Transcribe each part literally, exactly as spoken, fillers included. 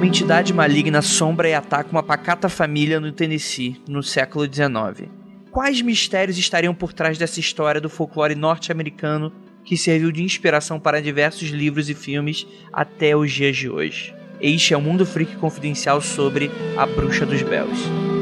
entidade maligna assombra e ataca uma pacata família no Tennessee, no século dezenove. Quais mistérios estariam por trás dessa história do folclore norte-americano que serviu de inspiração para diversos livros e filmes até os dias de hoje? Este é o Mundo Freak Confidencial sobre a Bruxa dos Bells.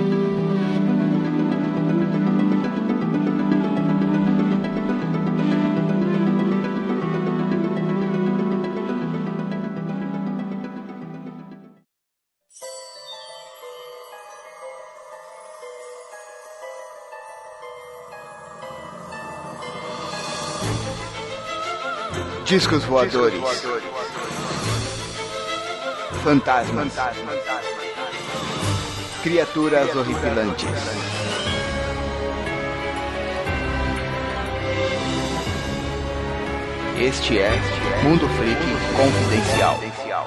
Discos voadores. Fantasmas. Criaturas horripilantes. Este é Mundo Freak Confidencial.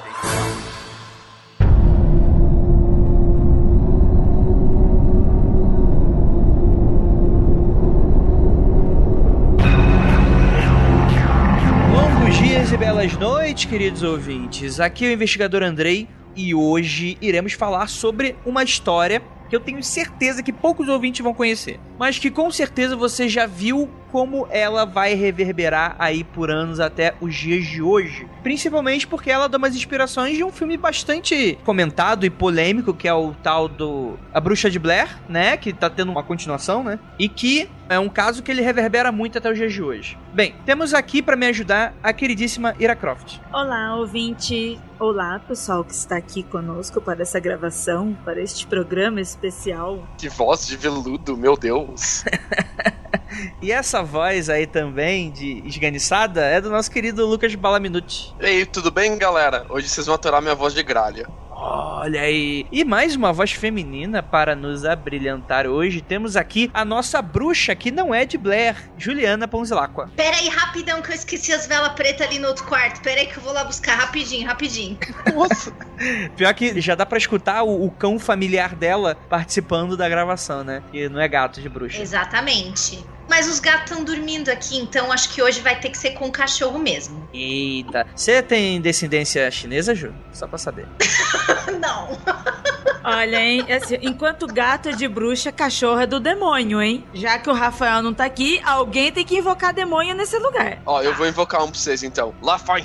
E belas noites, queridos ouvintes. Aqui é o investigador Andrei e hoje iremos falar sobre uma história que eu tenho certeza que poucos ouvintes vão conhecer, mas que com certeza você já viu como ela vai reverberar aí por anos até os dias de hoje. Principalmente porque ela dá umas inspirações de um filme bastante comentado e polêmico, que é o tal do A Bruxa de Blair, né? Que tá tendo uma continuação, né? E que é um caso que ele reverbera muito até os dias de hoje. Bem, temos aqui pra me ajudar a queridíssima Ira Croft. Olá, ouvinte. Olá, pessoal que está aqui conosco para essa gravação, para este programa especial. Que voz de veludo, meu Deus. E essa voz aí também, de esganiçada, é do nosso querido Lucas Balaminuti. E aí, tudo bem, galera? Hoje vocês vão aturar minha voz de gralha. Olha aí. E mais uma voz feminina para nos abrilhantar hoje. Temos aqui a nossa bruxa, que não é de Blair, Juliana Ponzilacqua. Pera aí, rapidão, que eu esqueci as velas pretas ali no outro quarto. Pera aí que eu vou lá buscar, rapidinho, rapidinho. Nossa. Pior que já dá pra escutar o, o cão familiar dela participando da gravação, né? Que não é gato de bruxa. Exatamente. Mas os gatos estão dormindo aqui, então acho que hoje vai ter que ser com o cachorro mesmo. Eita. Você tem descendência chinesa, Ju? Só pra saber. Não. Olha, hein? Assim, enquanto gato é de bruxa, cachorro é do demônio, hein? Já que o Rafael não tá aqui, alguém tem que invocar demônio nesse lugar. Ó, eu vou invocar um pra vocês, então.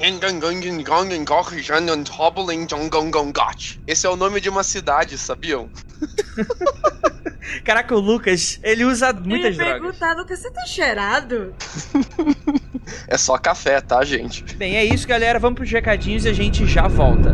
Esse é o nome de uma cidade, sabiam? Caraca, o Lucas, ele usa muitas eu ia drogas. perguntar, Lucas, você tá cheirado? É só café, tá, gente? Bem, é isso, galera. Vamos pros recadinhos e a gente já volta.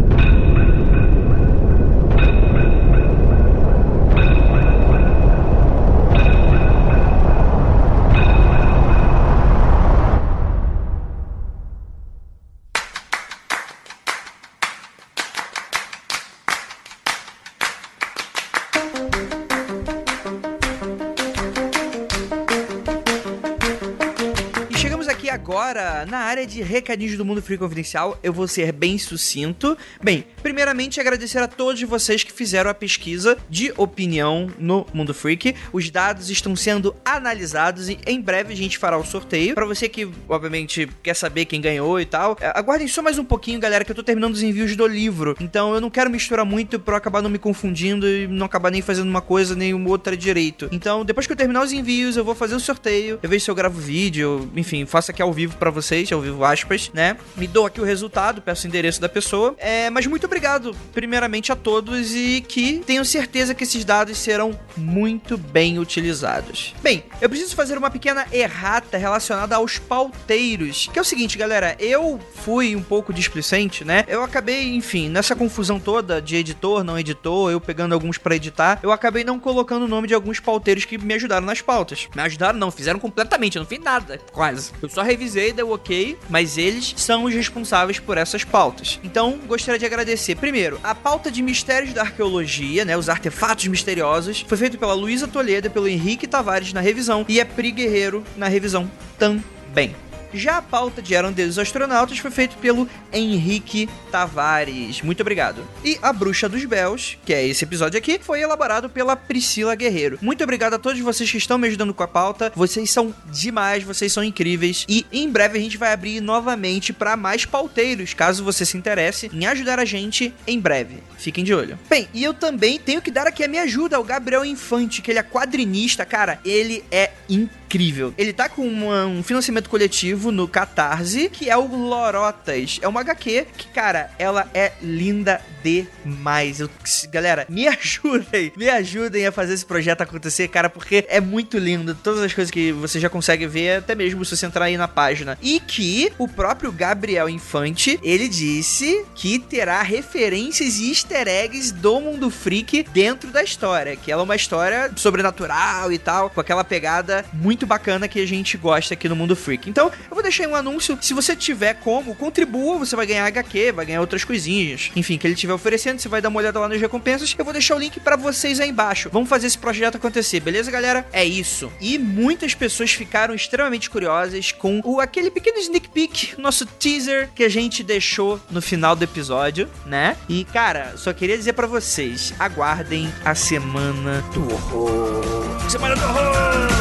Agora, na área de recadinhos do Mundo Freak Confidencial, eu vou ser bem sucinto. Bem, primeiramente agradecer a todos vocês que fizeram a pesquisa de opinião no Mundo Freak. Os dados estão sendo analisados e em breve a gente fará o sorteio. Pra você que, obviamente, quer saber quem ganhou e tal, aguardem só mais um pouquinho, galera, que eu tô terminando os envios do livro. Então eu não quero misturar muito pra eu acabar não me confundindo e não acabar nem fazendo uma coisa nem outra direito. Então, depois que eu terminar os envios, eu vou fazer o sorteio. Eu vejo se eu gravo vídeo, enfim, faço aqui ao vivo pra vocês, ao vivo aspas, né? Me dou aqui o resultado, peço o endereço da pessoa. É, mas muito obrigado, primeiramente, a todos e que tenho certeza que esses dados serão muito bem utilizados. Bem, eu preciso fazer uma pequena errata relacionada aos pauteiros, que é o seguinte, galera, eu fui um pouco displicente, né? Eu acabei, enfim, nessa confusão toda de editor, não editor, eu pegando alguns pra editar, eu acabei não colocando o nome de alguns pauteiros que me ajudaram nas pautas. Me ajudaram não, fizeram completamente, eu não fiz nada, quase. Eu só revisei, deu ok, mas eles são os responsáveis por essas pautas. Então, gostaria de agradecer, primeiro, a pauta de mistérios da arqueologia, né, os artefatos misteriosos, foi feito pela Luísa Toledo, pelo Henrique Tavares na revisão, e a Pri Guerreiro na revisão também. Já a pauta de Eram Deuses Astronautas foi feita pelo Henrique Tavares. Muito obrigado. E A Bruxa dos Bells, que é esse episódio aqui, foi elaborado pela Priscila Guerreiro. Muito obrigado a todos vocês que estão me ajudando com a pauta. Vocês são demais, vocês são incríveis. E em breve a gente vai abrir novamente para mais pauteiros, caso você se interesse em ajudar a gente em breve. Fiquem de olho. Bem, e eu também tenho que dar aqui a minha ajuda ao Gabriel Infante, que ele é quadrinista, cara. Ele é incrível. Ele tá com uma, um financiamento coletivo no Catarse, que é o Lorotas. É uma agá quê que, cara, ela é linda demais. Eu, galera, me ajudem, me ajudem a fazer esse projeto acontecer, cara, porque é muito lindo. Todas as coisas que você já consegue ver, até mesmo se você entrar aí na página. E que o próprio Gabriel Infante, ele disse que terá referências e easter eggs do Mundo Freak dentro da história, que ela é uma história sobrenatural e tal, com aquela pegada muito bacana que a gente gosta aqui no Mundo Freak. Então, eu vou deixar aí um anúncio. Se você tiver como, contribua, você vai ganhar agá quê, vai ganhar outras coisinhas. Enfim, que ele estiver oferecendo, você vai dar uma olhada lá nas recompensas. Eu vou deixar o link pra vocês aí embaixo. Vamos fazer esse projeto acontecer, beleza, galera? É isso. E muitas pessoas ficaram extremamente curiosas com o, aquele pequeno sneak peek, nosso teaser que a gente deixou no final do episódio, né? E, cara, só queria dizer pra vocês, aguardem a Semana do Horror. Semana do Horror!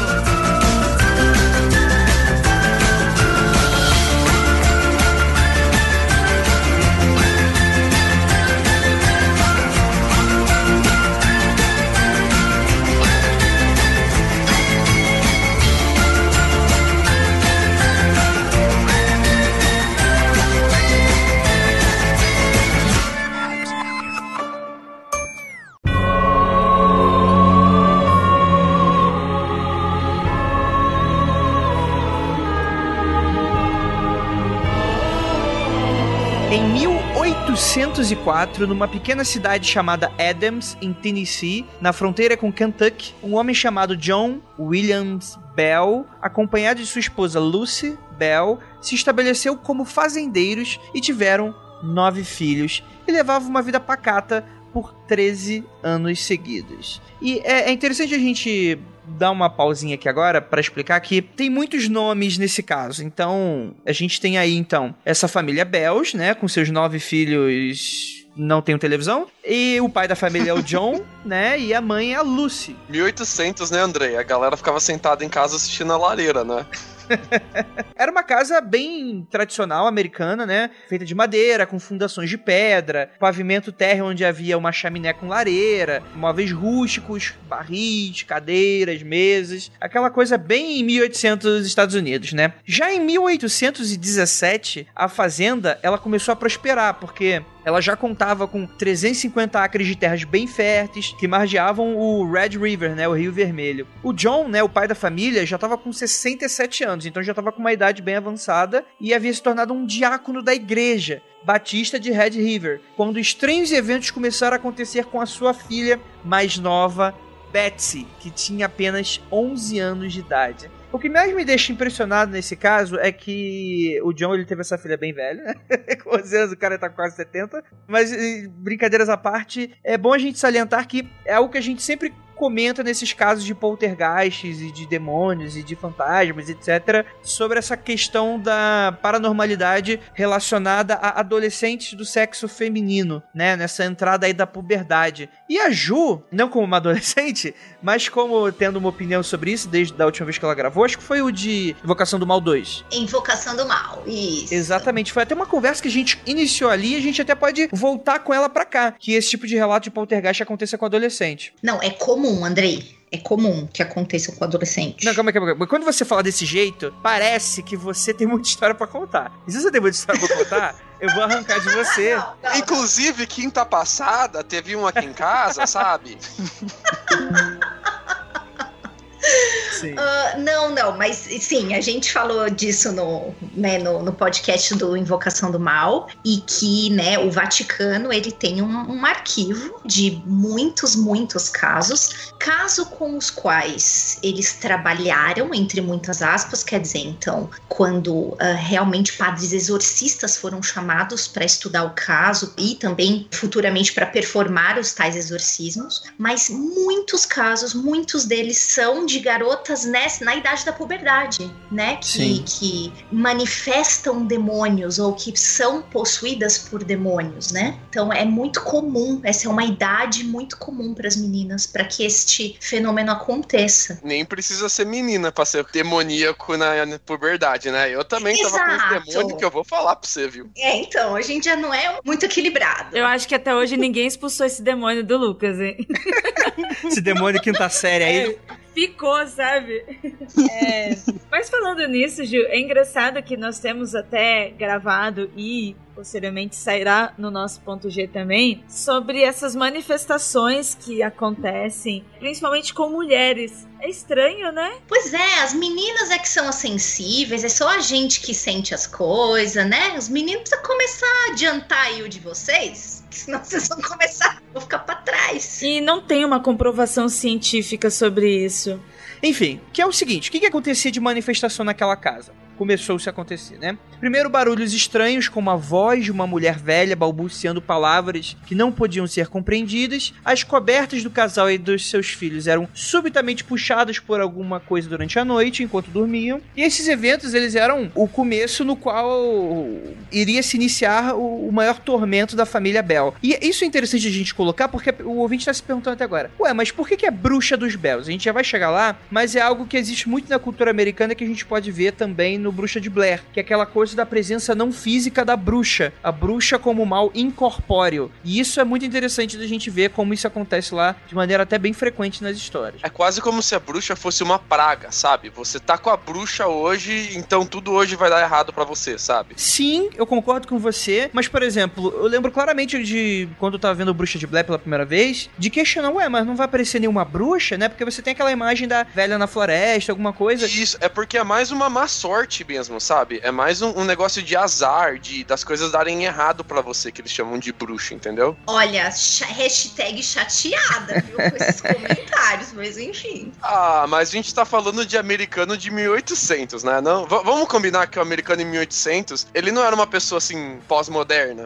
Em mil oitocentos e quatro, numa pequena cidade chamada Adams, em Tennessee, na fronteira com Kentucky, um homem chamado John Williams Bell, acompanhado de sua esposa Lucy Bell, se estabeleceu como fazendeiros e tiveram nove filhos e levavam uma vida pacata por treze anos seguidos. E é, é interessante a gente dar uma pausinha aqui agora para explicar que tem muitos nomes nesse caso. Então, a gente tem aí, então, essa família Bells, né, com seus nove filhos não tem televisão, e o pai da família é o John, né, e a mãe é a Lucy. mil e oitocentos, né, Andrei? A galera ficava sentada em casa assistindo a lareira, né? Era uma casa bem tradicional americana, né? Feita de madeira, com fundações de pedra, pavimento térreo onde havia uma chaminé com lareira, móveis rústicos, barris, cadeiras, mesas, aquela coisa bem mil e oitocentos Estados Unidos, né? Já em mil oitocentos e dezessete, a fazenda, ela começou a prosperar, porque ela já contava com trezentos e cinquenta acres de terras bem férteis que margeavam o Red River, né, o Rio Vermelho. O John, né, o pai da família, já estava com sessenta e sete anos, então já estava com uma idade bem avançada e havia se tornado um diácono da igreja batista de Red River, quando estranhos eventos começaram a acontecer com a sua filha mais nova, Betsy, que tinha apenas onze anos de idade. O que mais me deixa impressionado nesse caso é que o John, ele teve essa filha bem velha, né? Com onze anos, o cara tá com quase setenta. Mas, brincadeiras à parte, é bom a gente salientar que é algo que a gente sempre comenta nesses casos de poltergeists e de demônios e de fantasmas, etcétera, sobre essa questão da paranormalidade relacionada a adolescentes do sexo feminino, né? Nessa entrada aí da puberdade. E a Ju, não como uma adolescente, mas como tendo uma opinião sobre isso desde a última vez que ela gravou, acho que foi o de Invocação do Mal dois. Invocação do Mal, isso. Exatamente, foi até uma conversa que a gente iniciou ali e a gente até pode voltar com ela pra cá, que esse tipo de relato de poltergeist aconteça com adolescente. Não, é comum, Andrei. É comum que aconteça com adolescente. Não, calma aí, calma aí. Mas quando você fala desse jeito, parece que você tem muita história pra contar. E se você tem muita história pra contar, eu vou arrancar de você. Não, não, Inclusive, quinta passada, teve um aqui em casa, sabe? Sim. Uh, não, não, mas sim, a gente falou disso no, né, no, no podcast do Invocação do Mal, e que, né, o Vaticano, ele tem um, um arquivo de muitos, muitos casos, caso com os quais eles trabalharam, entre muitas aspas, quer dizer, então, quando uh, realmente padres exorcistas foram chamados para estudar o caso e também futuramente para performar os tais exorcismos, mas muitos casos, muitos deles são de garotas muitas nessa, na idade da puberdade, né? Que, Sim. que manifestam demônios ou que são possuídas por demônios, né? Então é muito comum, essa é uma idade muito comum para as meninas, para que este fenômeno aconteça. Nem precisa ser menina pra ser demoníaco na, na puberdade, né? Eu também tava com Exato. esse demônio que eu vou falar pra você, viu? É, então, a gente já não é muito equilibrado. Eu acho que até hoje ninguém expulsou esse demônio do Lucas, hein? Esse demônio quinta série aí. É, ficou, sabe? É. Mas falando nisso, Gil, é engraçado que nós temos até gravado e posteriormente sairá no nosso ponto G também, sobre essas manifestações que acontecem, principalmente com mulheres. É estranho, né? Pois é, as meninas é que são as sensíveis, é só a gente que sente as coisas, né? Os meninos precisam começar a adiantar aí o de vocês, senão vocês vão começar a ficar pra trás. E não tem uma comprovação científica sobre isso. Enfim, que é o seguinte, o que, que acontecia de manifestação naquela casa? Começou-se a acontecer, né? Primeiro, barulhos estranhos, como a voz de uma mulher velha balbuciando palavras que não podiam ser compreendidas. As cobertas do casal e dos seus filhos eram subitamente puxadas por alguma coisa durante a noite, enquanto dormiam. E esses eventos, eles eram o começo no qual iria se iniciar o, o maior tormento da família Bell. E isso é interessante a gente colocar, porque o ouvinte está se perguntando até agora, ué, mas por que, que é bruxa dos Bells? A gente já vai chegar lá, mas é algo que existe muito na cultura americana que a gente pode ver também no Bruxa de Blair, que é aquela coisa da presença não física da bruxa, a bruxa como mal incorpóreo. E isso é muito interessante da gente ver como isso acontece lá de maneira até bem frequente nas histórias. É quase como se a bruxa fosse uma praga, sabe? Você tá com a bruxa hoje, então tudo hoje vai dar errado pra você, sabe? Sim, eu concordo com você, mas, por exemplo, eu lembro claramente de, quando eu tava vendo o Bruxa de Blair pela primeira vez, de questionar, ué, mas não vai aparecer nenhuma bruxa, né? Porque você tem aquela imagem da velha na floresta, alguma coisa. Isso, é porque é mais uma má sorte mesmo, sabe? É mais um, um negócio de azar, de das coisas darem errado pra você, que eles chamam de bruxa, entendeu? Olha, cha- hashtag chateada, viu, com esses comentários, mas enfim. Ah, mas a gente tá falando de americano de mil e oitocentos, né? Não, v- vamos combinar que o americano em mil e oitocentos, ele não era uma pessoa, assim, pós-moderna.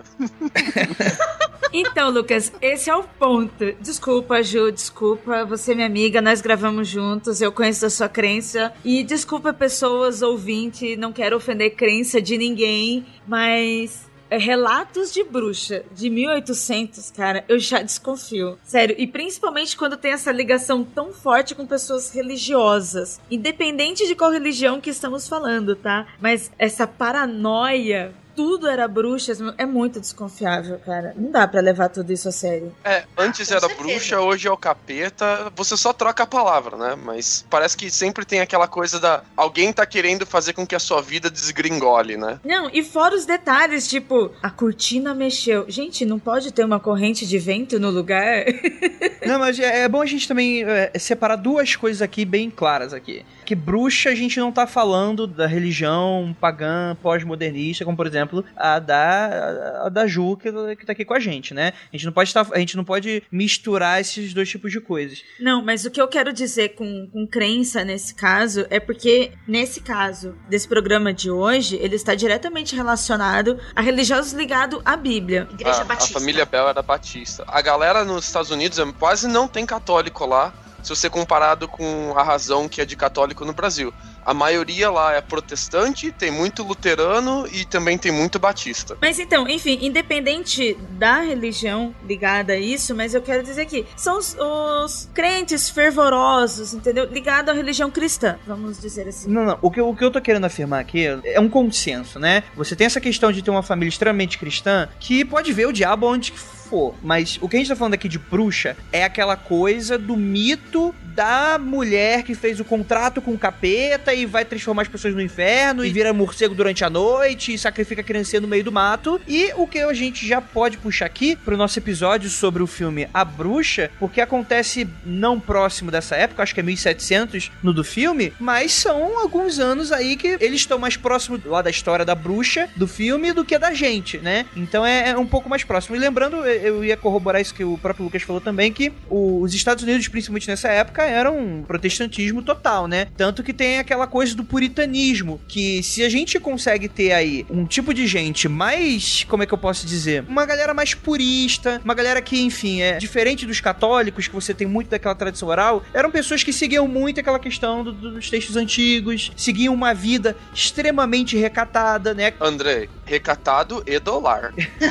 Então, Lucas, esse é o ponto. Desculpa, Ju, desculpa, você é minha amiga, nós gravamos juntos, eu conheço a sua crença. E desculpa, pessoas, ouvinte, não quero ofender crença de ninguém, mas relatos de bruxa de mil e oitocentos, cara, eu já desconfio. Sério, e principalmente quando tem essa ligação tão forte com pessoas religiosas. Independente de qual religião que estamos falando, tá? Mas essa paranoia... Tudo era bruxas, é muito desconfiável, cara. Não dá pra levar tudo isso a sério. É, antes Ah, com era certeza. bruxa, hoje é o capeta, você só troca a palavra, né? Mas parece que sempre tem aquela coisa da... Alguém tá querendo fazer com que a sua vida desgringole, né? Não, e fora os detalhes, tipo, a cortina mexeu. Gente, não pode ter uma corrente de vento no lugar? Não, mas é, é bom a gente também é, separar duas coisas aqui bem claras aqui. Que bruxa a gente não tá falando da religião pagã, pós-modernista, como por exemplo a da, a da Ju, que, que tá aqui com a gente, né? A gente não pode tá, a gente não pode misturar esses dois tipos de coisas. Não, mas o que eu quero dizer com, com crença nesse caso é porque, nesse caso desse programa de hoje, ele está diretamente relacionado a religiosos ligados à Bíblia. Igreja a, a Batista. família Bell era batista. A galera nos Estados Unidos é- quase não tem católico lá, se você comparado com a razão que é de católico no Brasil. A maioria lá é protestante, tem muito luterano e também tem muito batista. Mas então, enfim, independente da religião ligada a isso, mas eu quero dizer que são os, os crentes fervorosos, entendeu? Ligado à religião cristã, vamos dizer assim. Não, não. O que, o que eu tô querendo afirmar aqui é um consenso, né? Você tem essa questão de ter uma família extremamente cristã que pode ver o diabo onde for. Mas o que a gente tá falando aqui de bruxa é aquela coisa do mito da mulher que fez o contrato com o capeta e vai transformar as pessoas no inferno e vira morcego durante a noite e sacrifica a criancinha no meio do mato. E o que a gente já pode puxar aqui pro nosso episódio sobre o filme A Bruxa, porque acontece não próximo dessa época, acho que é mil e setecentos no do filme, mas são alguns anos aí que eles estão mais próximos lá da história da bruxa do filme do que da gente, né? Então é, é um pouco mais próximo. E lembrando, eu ia corroborar isso que o próprio Lucas falou também, que os Estados Unidos, principalmente nessa época, eram um protestantismo total, né? Tanto que tem aquela coisa do puritanismo, que se a gente consegue ter aí um tipo de gente mais, como é que eu posso dizer? Uma galera mais purista, uma galera que, enfim, é diferente dos católicos, que você tem muito daquela tradição oral, eram pessoas que seguiam muito aquela questão do, dos textos antigos, seguiam uma vida extremamente recatada, né? André, recatado e dólar.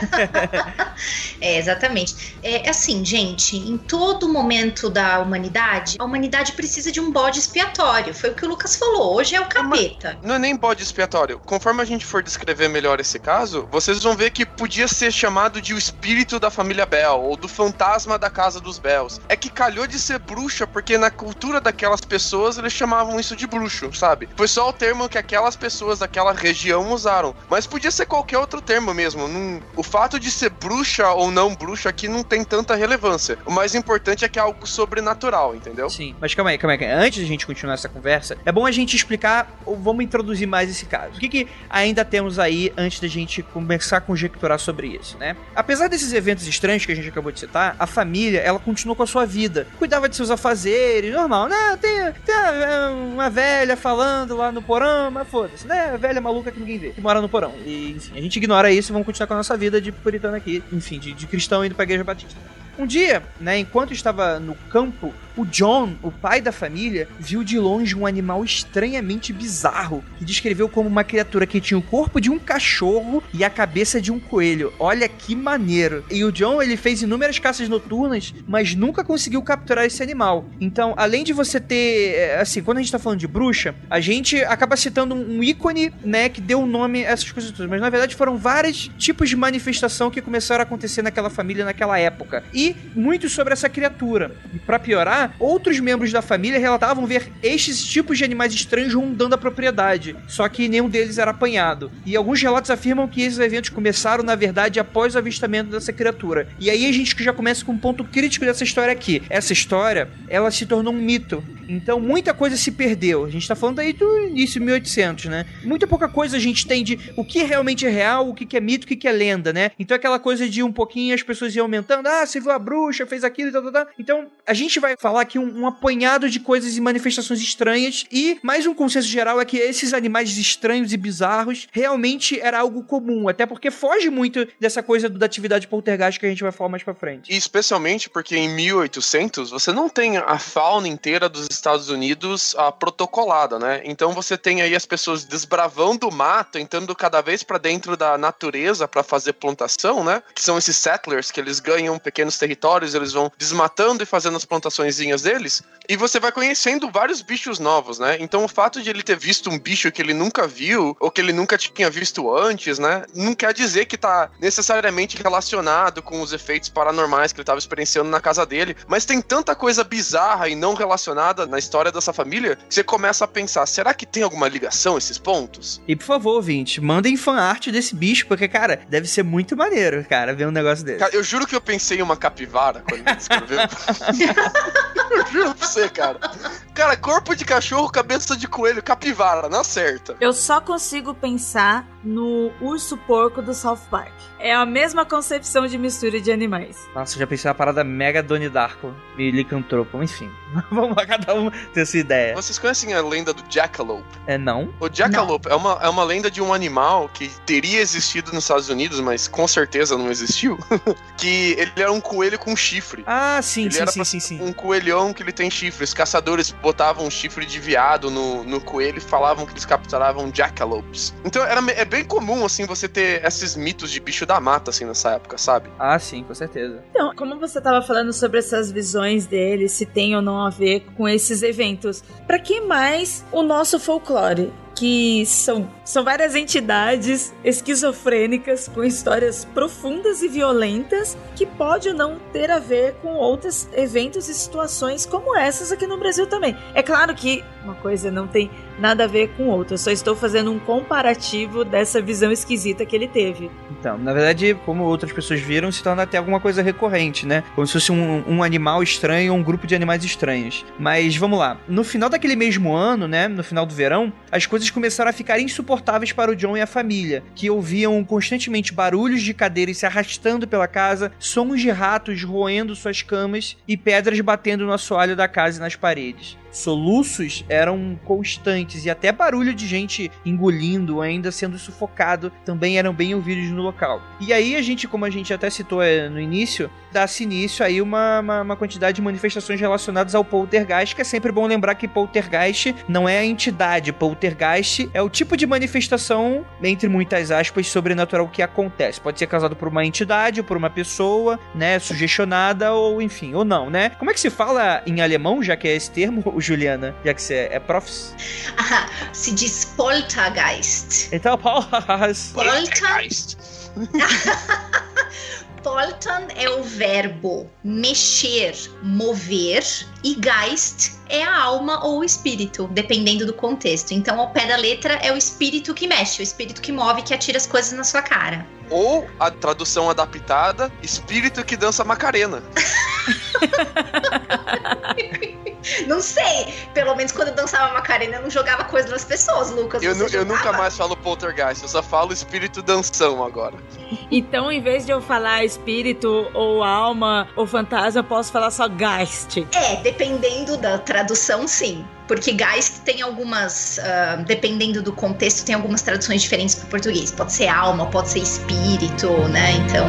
É, exatamente. É assim, gente, em todo momento da humanidade, a humanidade precisa de um bode expiatório. Foi o que o Lucas falou, hoje é o capeta. Não é nem bode expiatório. Conforme a gente for descrever melhor esse caso, vocês vão ver que podia ser chamado de o espírito da família Bell, ou do fantasma da casa dos Bells. É que calhou de ser bruxa, porque na cultura daquelas pessoas, eles chamavam isso de bruxo, sabe? Foi só o termo que aquelas pessoas daquela região usaram. Mas podia ser qualquer outro termo mesmo. Não... O fato de ser bruxa ou não bruxa aqui não tem tanta relevância. O mais importante é que é algo sobrenatural, entendeu? Sim, mas calma aí, calma aí. Antes de a gente continuar essa conversa, é bom a gente explicar, ou vamos introduzir mais esse caso. O que, que ainda temos aí antes da gente começar a conjecturar sobre isso, né? Apesar desses eventos estranhos que a gente acabou de citar, a família, ela continuou com a sua vida. Cuidava de seus afazeres, normal, né? Tem, tem uma velha falando lá no porão, mas foda-se, né? A velha maluca que ninguém vê, que mora no porão. E, enfim, a gente ignora isso e vamos continuar com a nossa vida de puritano aqui, enfim, de, de cristão indo pra igreja batista. Um dia, né, enquanto estava no campo, o John, o pai da família, viu de longe um animal estranhamente bizarro, que descreveu como uma criatura que tinha o corpo de um cachorro e a cabeça de um coelho. Olha que maneiro. E o John, ele fez inúmeras caças noturnas, mas nunca conseguiu capturar esse animal. Então, além de você ter, assim, quando a gente tá falando de bruxa, a gente acaba citando um ícone, né, que deu o nome a essas coisas todas, mas na verdade foram vários tipos de manifestação que começaram a acontecer naquela família naquela época. E muito sobre essa criatura. E pra piorar, outros membros da família relatavam ver estes tipos de animais estranhos rondando a propriedade, só que nenhum deles era apanhado. E alguns relatos afirmam que esses eventos começaram, na verdade, após o avistamento dessa criatura. E aí a gente já começa com um ponto crítico dessa história aqui. Essa história, ela se tornou um mito. Então, muita coisa se perdeu. A gente tá falando aí do início de mil e oitocentos, né? Muita pouca coisa a gente tem de o que realmente é real, o que é mito, o que é lenda, né? Então, aquela coisa de um pouquinho as pessoas iam aumentando. Ah, você viu a bruxa, fez aquilo e tal, tal, tal. Então, a gente vai falar aqui um, um apanhado de coisas e manifestações estranhas. E mais um consenso geral é que esses animais estranhos e bizarros realmente era algo comum. Até porque foge muito dessa coisa da atividade poltergeist que a gente vai falar mais pra frente. E especialmente porque em mil e oitocentos você não tem a fauna inteira dos Estados Unidos a protocolada, né? Então você tem aí as pessoas desbravando o mato, entrando cada vez pra dentro da natureza pra fazer plantação, né? Que são esses settlers que eles ganham pequenos territórios, eles vão desmatando e fazendo as plantaçõezinhas deles, e você vai conhecendo vários bichos novos, né? Então o fato de ele ter visto um bicho que ele nunca viu, ou que ele nunca tinha visto antes, né? Não quer dizer que tá necessariamente relacionado com os efeitos paranormais que ele tava experienciando na casa dele, mas tem tanta coisa bizarra e não relacionada na história dessa família, que você começa a pensar, será que tem alguma ligação esses pontos? E por favor, ouvinte, mandem fanart desse bicho, porque, cara, deve ser muito maneiro, cara, ver um negócio desse. Cara, eu juro que eu pensei em uma capivara quando ele escreveu. Eu juro pra você, cara. Cara, corpo de cachorro, cabeça de coelho, capivara, não acerta. Eu só consigo pensar no urso porco do South Park. É a mesma concepção de mistura de animais. Nossa, eu já pensei uma parada mega Donnie Darko e Licantropo, enfim. Vamos lá, cada um ter sua ideia. Vocês conhecem a lenda do Jackalope? É, não? O Jackalope é uma, é uma lenda de um animal que teria existido nos Estados Unidos, mas com certeza não existiu. Que ele era um coelho com chifre. Ah, sim, ele sim, era sim, sim, sim. Um coelhão que ele tem chifre. Os caçadores botavam um chifre de viado no, no coelho e falavam que eles capturavam jackalopes. Então era, é bem comum, assim, você ter esses mitos de bicho da mata, assim, nessa época, sabe? Ah, sim, com certeza. Então, como você tava falando sobre essas visões dele, se tem ou não a ver com esses eventos, pra que mais o nosso folclore? Que são, são várias entidades esquizofrênicas com histórias profundas e violentas que pode ou não ter a ver com outros eventos e situações como essas aqui no Brasil também. É claro que uma coisa não tem nada a ver com outra, eu só estou fazendo um comparativo dessa visão esquisita que ele teve. Então, na verdade, como outras pessoas viram, se torna até alguma coisa recorrente, né? Como se fosse um, um animal estranho ou um grupo de animais estranhos. Mas vamos lá, no final daquele mesmo ano, né, no final do verão, as coisas coisas começaram a ficar insuportáveis para o John e a família, que ouviam constantemente barulhos de cadeiras se arrastando pela casa, sons de ratos roendo suas camas e pedras batendo no assoalho da casa e nas paredes. Soluços eram constantes e até barulho de gente engolindo, ainda sendo sufocado, também eram bem ouvidos no local. E aí a gente, como a gente até citou no início, dá-se início aí uma, uma, uma quantidade de manifestações relacionadas ao poltergeist, que é sempre bom lembrar que poltergeist não é a entidade, poltergeist é o tipo de manifestação, entre muitas aspas, sobrenatural que acontece. Pode ser causado por uma entidade, ou por uma pessoa, né, sugestionada, ou enfim, ou não, né? Como é que se fala em alemão, já que é esse termo, Juliana, já que você é, é profs? Ah, se diz poltergeist. Então, poltergeist. Poltergeist. Poltern é o verbo mexer, mover, e Geist é a alma ou o espírito, dependendo do contexto. Então, ao pé da letra, é o espírito que mexe, o espírito que move, que atira as coisas na sua cara. Ou, a tradução adaptada, espírito que dança Macarena. Não sei, pelo menos quando eu dançava Macarena eu não jogava coisa nas pessoas, Lucas. Eu, nu- eu nunca mais falo poltergeist, eu só falo espírito danção agora. Então, em vez de eu falar espírito, ou alma, ou fantasma, eu posso falar só Geist. É, dependendo da tradução, sim. Porque Geist tem algumas, uh, dependendo do contexto, tem algumas traduções diferentes para o português. Pode ser alma, pode ser espírito, né? Então...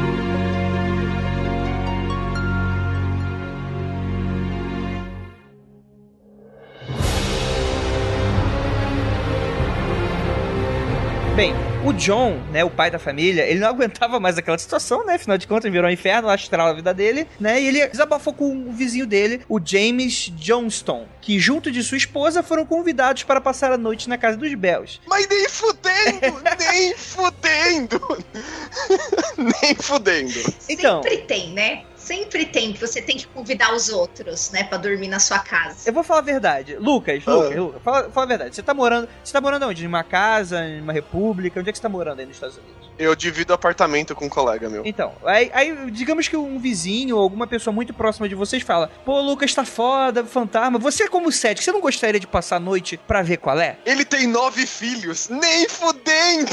Bem, o John, né, o pai da família, ele não aguentava mais aquela situação, né? Afinal de contas, virou um inferno astral a vida dele, né? E ele desabafou com o vizinho dele, o James Johnston, que junto de sua esposa foram convidados para passar a noite na casa dos Bells. Mas nem fudendo! nem fudendo! nem fudendo. Então, sempre tem, né? Sempre tem que você tem que convidar os outros, né, pra dormir na sua casa. Eu vou falar a verdade. Lucas, Ah. Lucas, Lucas fala, fala a verdade. Você tá morando. Você tá morando onde? Em uma casa, em uma república? Onde é que você tá morando aí nos Estados Unidos? Eu divido apartamento com um colega meu. Então, aí, aí digamos que um vizinho ou alguma pessoa muito próxima de vocês fala: pô, Lucas tá foda, fantasma. Você, como cético, você não gostaria de passar a noite pra ver qual é? Ele tem nove filhos, nem fudendo!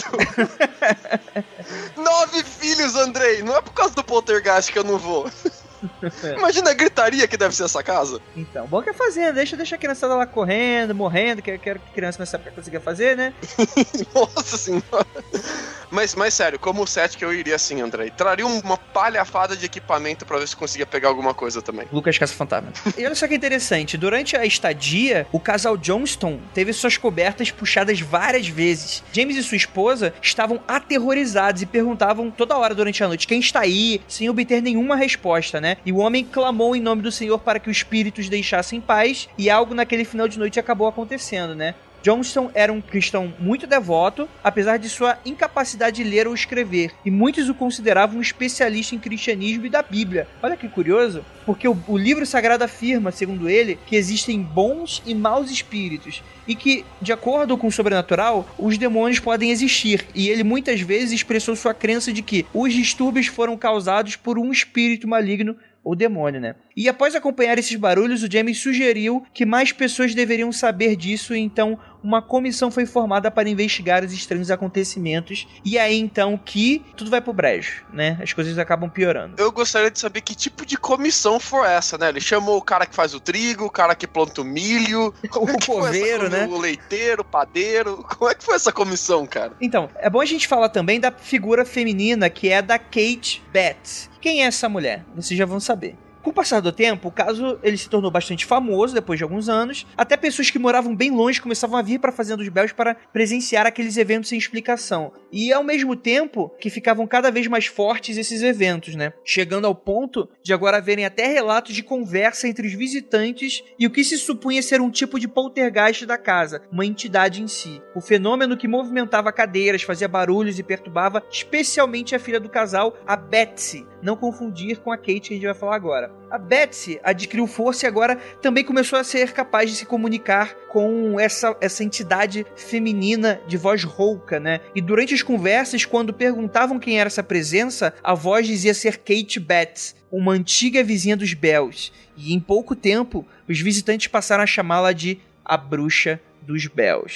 Nove filhos, Andrei! Não é por causa do poltergeist que eu não vou. Imagina a gritaria que deve ser essa casa. Então, bom que é fazendo, deixa, deixa a criançada lá correndo, morrendo, que quero que a criança nessa época consiga fazer, né? Nossa senhora. Mas, mas sério, como cético eu iria assim, Andrei. Traria uma palhafada de equipamento pra ver se conseguia pegar alguma coisa também. Lucas Caça-Fantasma. E olha só que interessante, durante a estadia, o casal Johnston teve suas cobertas puxadas várias vezes. James e sua esposa estavam aterrorizados e perguntavam toda hora durante a noite: quem está aí? Sem obter nenhuma resposta, né? E o homem clamou em nome do Senhor para que os espíritos deixassem paz, e algo naquele final de noite acabou acontecendo, né? Johnston era um cristão muito devoto, apesar de sua incapacidade de ler ou escrever, e muitos o consideravam um especialista em cristianismo e da Bíblia. Olha que curioso, porque o, o livro sagrado afirma, segundo ele, que existem bons e maus espíritos, e que, de acordo com o sobrenatural, os demônios podem existir, e ele muitas vezes expressou sua crença de que os distúrbios foram causados por um espírito maligno ou demônio, né? E após acompanhar esses barulhos, o James sugeriu que mais pessoas deveriam saber disso, e então uma comissão foi formada para investigar os estranhos acontecimentos, e aí então que tudo vai pro brejo, né? As coisas acabam piorando. Eu gostaria de saber que tipo de comissão foi essa, né? Ele chamou o cara que faz o trigo, o cara que planta o milho, O coveiro, né? O leiteiro, o padeiro. Como é que foi essa comissão, cara? Então, é bom a gente falar também da figura feminina, que é a da Kate Betts. Quem é essa mulher? Vocês já vão saber. Com o passar do tempo, o caso ele se tornou bastante famoso depois de alguns anos. Até pessoas que moravam bem longe começavam a vir para a Fazenda dos Bells para presenciar aqueles eventos sem explicação. E ao mesmo tempo que ficavam cada vez mais fortes esses eventos, né? Chegando ao ponto de agora haverem até relatos de conversa entre os visitantes e o que se supunha ser um tipo de poltergeist da casa, uma entidade em si. O fenômeno que movimentava cadeiras, fazia barulhos e perturbava especialmente a filha do casal, a Betsy. Não confundir com a Kate que a gente vai falar agora. A Betsy adquiriu força e agora também começou a ser capaz de se comunicar com essa, essa entidade feminina de voz rouca, né? E durante as conversas, quando perguntavam quem era essa presença, a voz dizia ser Kate Betts, uma antiga vizinha dos Bells. E em pouco tempo, os visitantes passaram a chamá-la de a Bruxa dos Bells.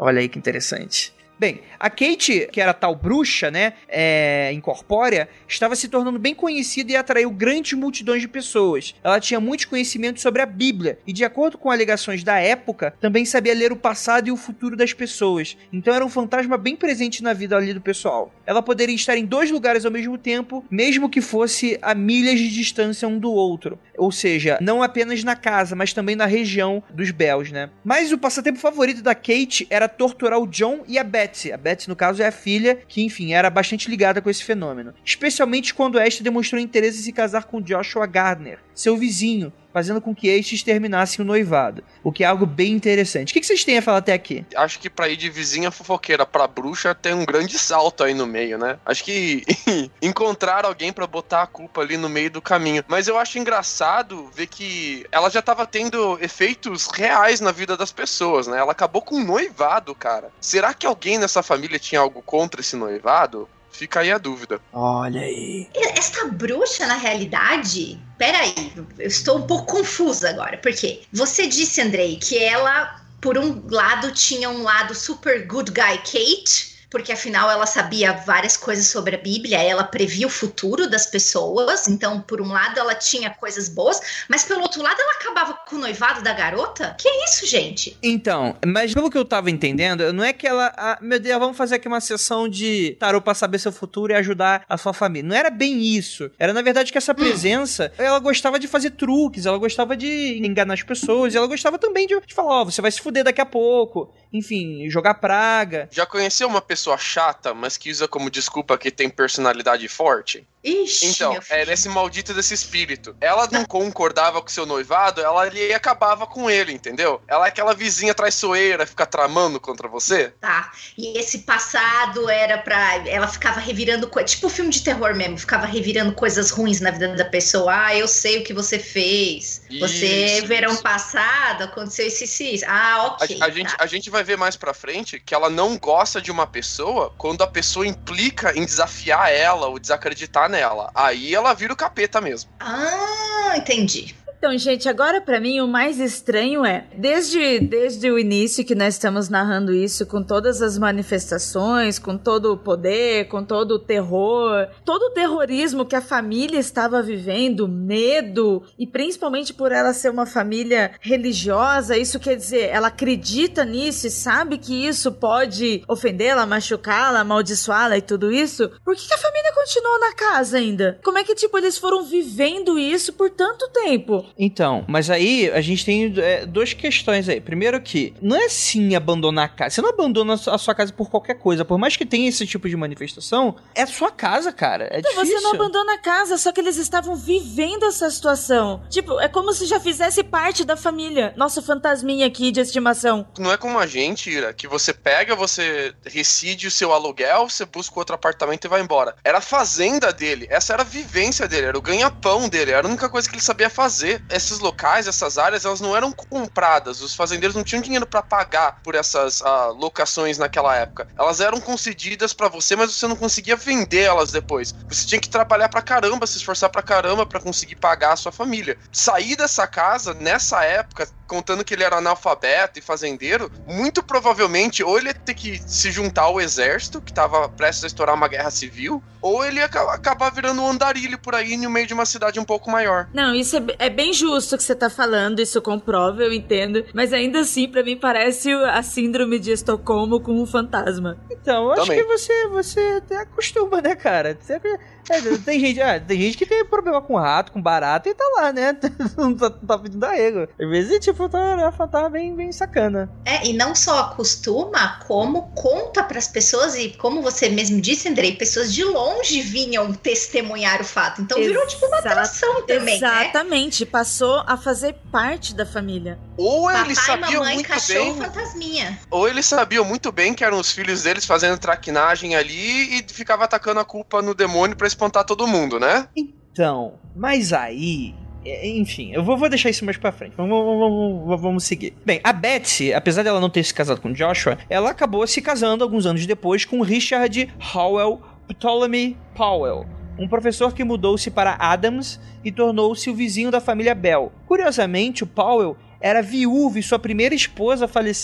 Olha aí que interessante. Bem, a Kate, que era a tal bruxa, né, é, incorpórea, estava se tornando bem conhecida e atraiu grandes multidões de pessoas. Ela tinha muitos conhecimentos sobre a Bíblia e, de acordo com alegações da época, também sabia ler o passado e o futuro das pessoas. Então era um fantasma bem presente na vida ali do pessoal. Ela poderia estar em dois lugares ao mesmo tempo, mesmo que fosse a milhas de distância um do outro. Ou seja, não apenas na casa, mas também na região dos Bells, né? Mas o passatempo favorito da Kate era torturar o John e a Beth. A Beth, no caso, é a filha que, enfim, era bastante ligada com esse fenômeno. Especialmente quando esta demonstrou interesse em se casar com Joshua Gardner, seu vizinho, fazendo com que estes terminassem o noivado. O que é algo bem interessante. O que vocês têm a falar até aqui? Acho que pra ir de vizinha fofoqueira pra bruxa tem um grande salto aí no meio, né? Acho que encontrar alguém pra botar a culpa ali no meio do caminho. Mas eu acho engraçado ver que ela já tava tendo efeitos reais na vida das pessoas, né? Ela acabou com um noivado, cara. Será que alguém nessa família tinha algo contra esse noivado? Fica aí a dúvida. Olha aí. Essa bruxa, na realidade... Peraí, eu estou um pouco confusa agora. Por quê? Você disse, Andrei, que ela, por um lado, tinha um lado super good guy Kate... Porque afinal ela sabia várias coisas sobre a Bíblia, ela previa o futuro das pessoas, então por um lado ela tinha coisas boas, mas pelo outro lado ela acabava com o noivado da garota? Que isso, gente? Então, mas pelo que eu tava entendendo, não é que ela, ah, meu Deus, vamos fazer aqui uma sessão de tarô pra saber seu futuro e ajudar a sua família. Não era bem isso. Era na verdade que essa presença, hum. ela gostava de fazer truques, ela gostava de enganar as pessoas, e ela gostava também de, de falar, ó, oh, você vai se fuder daqui a pouco, enfim, jogar praga. Já conheceu uma pessoa pessoa chata, mas que usa como desculpa que tem personalidade forte? Ixi, então, era esse maldito desse espírito. Ela não concordava com seu noivado, ela ali acabava com ele, entendeu? Ela é aquela vizinha traiçoeira, fica tramando contra você. Tá, e esse passado era pra... Ela ficava revirando coisas, tipo filme de terror mesmo, ficava revirando coisas ruins na vida da pessoa. Ah, eu sei o que você fez. Isso, você, verão isso. passado, aconteceu isso e isso. Ah, ok. A, a, tá. gente, a gente vai ver mais pra frente que ela não gosta de uma pessoa quando a pessoa implica em desafiar ela ou desacreditar nela. Aí ela vira o capeta mesmo. Ah, entendi. Então, gente, agora pra mim o mais estranho é, desde, desde o início que nós estamos narrando isso, com todas as manifestações, com todo o poder, com todo o terror, todo o terrorismo que a família estava vivendo, medo, e principalmente por ela ser uma família religiosa, isso quer dizer, ela acredita nisso e sabe que isso pode ofendê-la, machucá-la, amaldiçoá-la e tudo isso, por que, que a família continuou na casa ainda? Como é que, tipo, eles foram vivendo isso por tanto tempo? Então, mas aí a gente tem é, duas questões aí. Primeiro que, não é assim abandonar a casa. Você não abandona a sua casa por qualquer coisa. Por mais que tenha esse tipo de manifestação, é a sua casa, cara. É então, difícil. Você não abandona a casa, só que eles estavam vivendo essa situação. Tipo, é como se já fizesse parte da família. Nossa fantasminha aqui de estimação. Não é como a gente, Ira, que você pega, você rescinde o seu aluguel, você busca outro apartamento e vai embora. Era a fazenda dele. Essa era a vivência dele, era o ganha-pão dele. Era a única coisa que ele sabia fazer. Esses locais, essas áreas, elas não eram compradas. Os fazendeiros não tinham dinheiro pra pagar por essas uh, locações naquela época. Elas eram concedidas pra você, mas você não conseguia vender elas depois. Você tinha que trabalhar pra caramba, se esforçar pra caramba pra conseguir pagar a sua família. Sair dessa casa, nessa época, contando que ele era analfabeto e fazendeiro, muito provavelmente, ou ele ia ter que se juntar ao exército, que tava prestes a estourar uma guerra civil, ou ele ia acabar virando um andarilho por aí no meio de uma cidade um pouco maior. Não, isso é, é bem justo que você tá falando, isso comprova, eu entendo, mas ainda assim, pra mim, parece a síndrome de Estocolmo com um fantasma. Então, eu acho Também. que você, você acostuma, né, cara? Você, é, tem, gente, ah, tem gente que tem problema com rato, com barata e tá lá, né? Não tá, tá pedindo arrego. Às vezes, tipo, tá, tá bem, bem sacana. É, e não só acostuma, como conta pras pessoas, e como você mesmo disse, Andrei, pessoas de longe vinham testemunhar o fato. Então virou tipo uma atração também, exatamente, né? Passou a fazer parte da família. Ou Papai, eles sabiam mamãe, muito cachorro, bem... fantasminha. Ou eles sabiam muito bem que eram os filhos deles fazendo traquinagem ali e ficava atacando a culpa no demônio pra espantar todo mundo, né? Então, mas aí... Enfim, eu vou, vou deixar isso mais pra frente. Vamos, vamos, vamos, vamos seguir. Bem, a Betsy, apesar dela não ter se casado com Joshua, ela acabou se casando alguns anos depois com Richard Howell Ptolemy Powell, um professor que mudou-se para Adams e tornou-se o vizinho da família Bell. Curiosamente, o Powell era viúvo e sua primeira esposa faleceu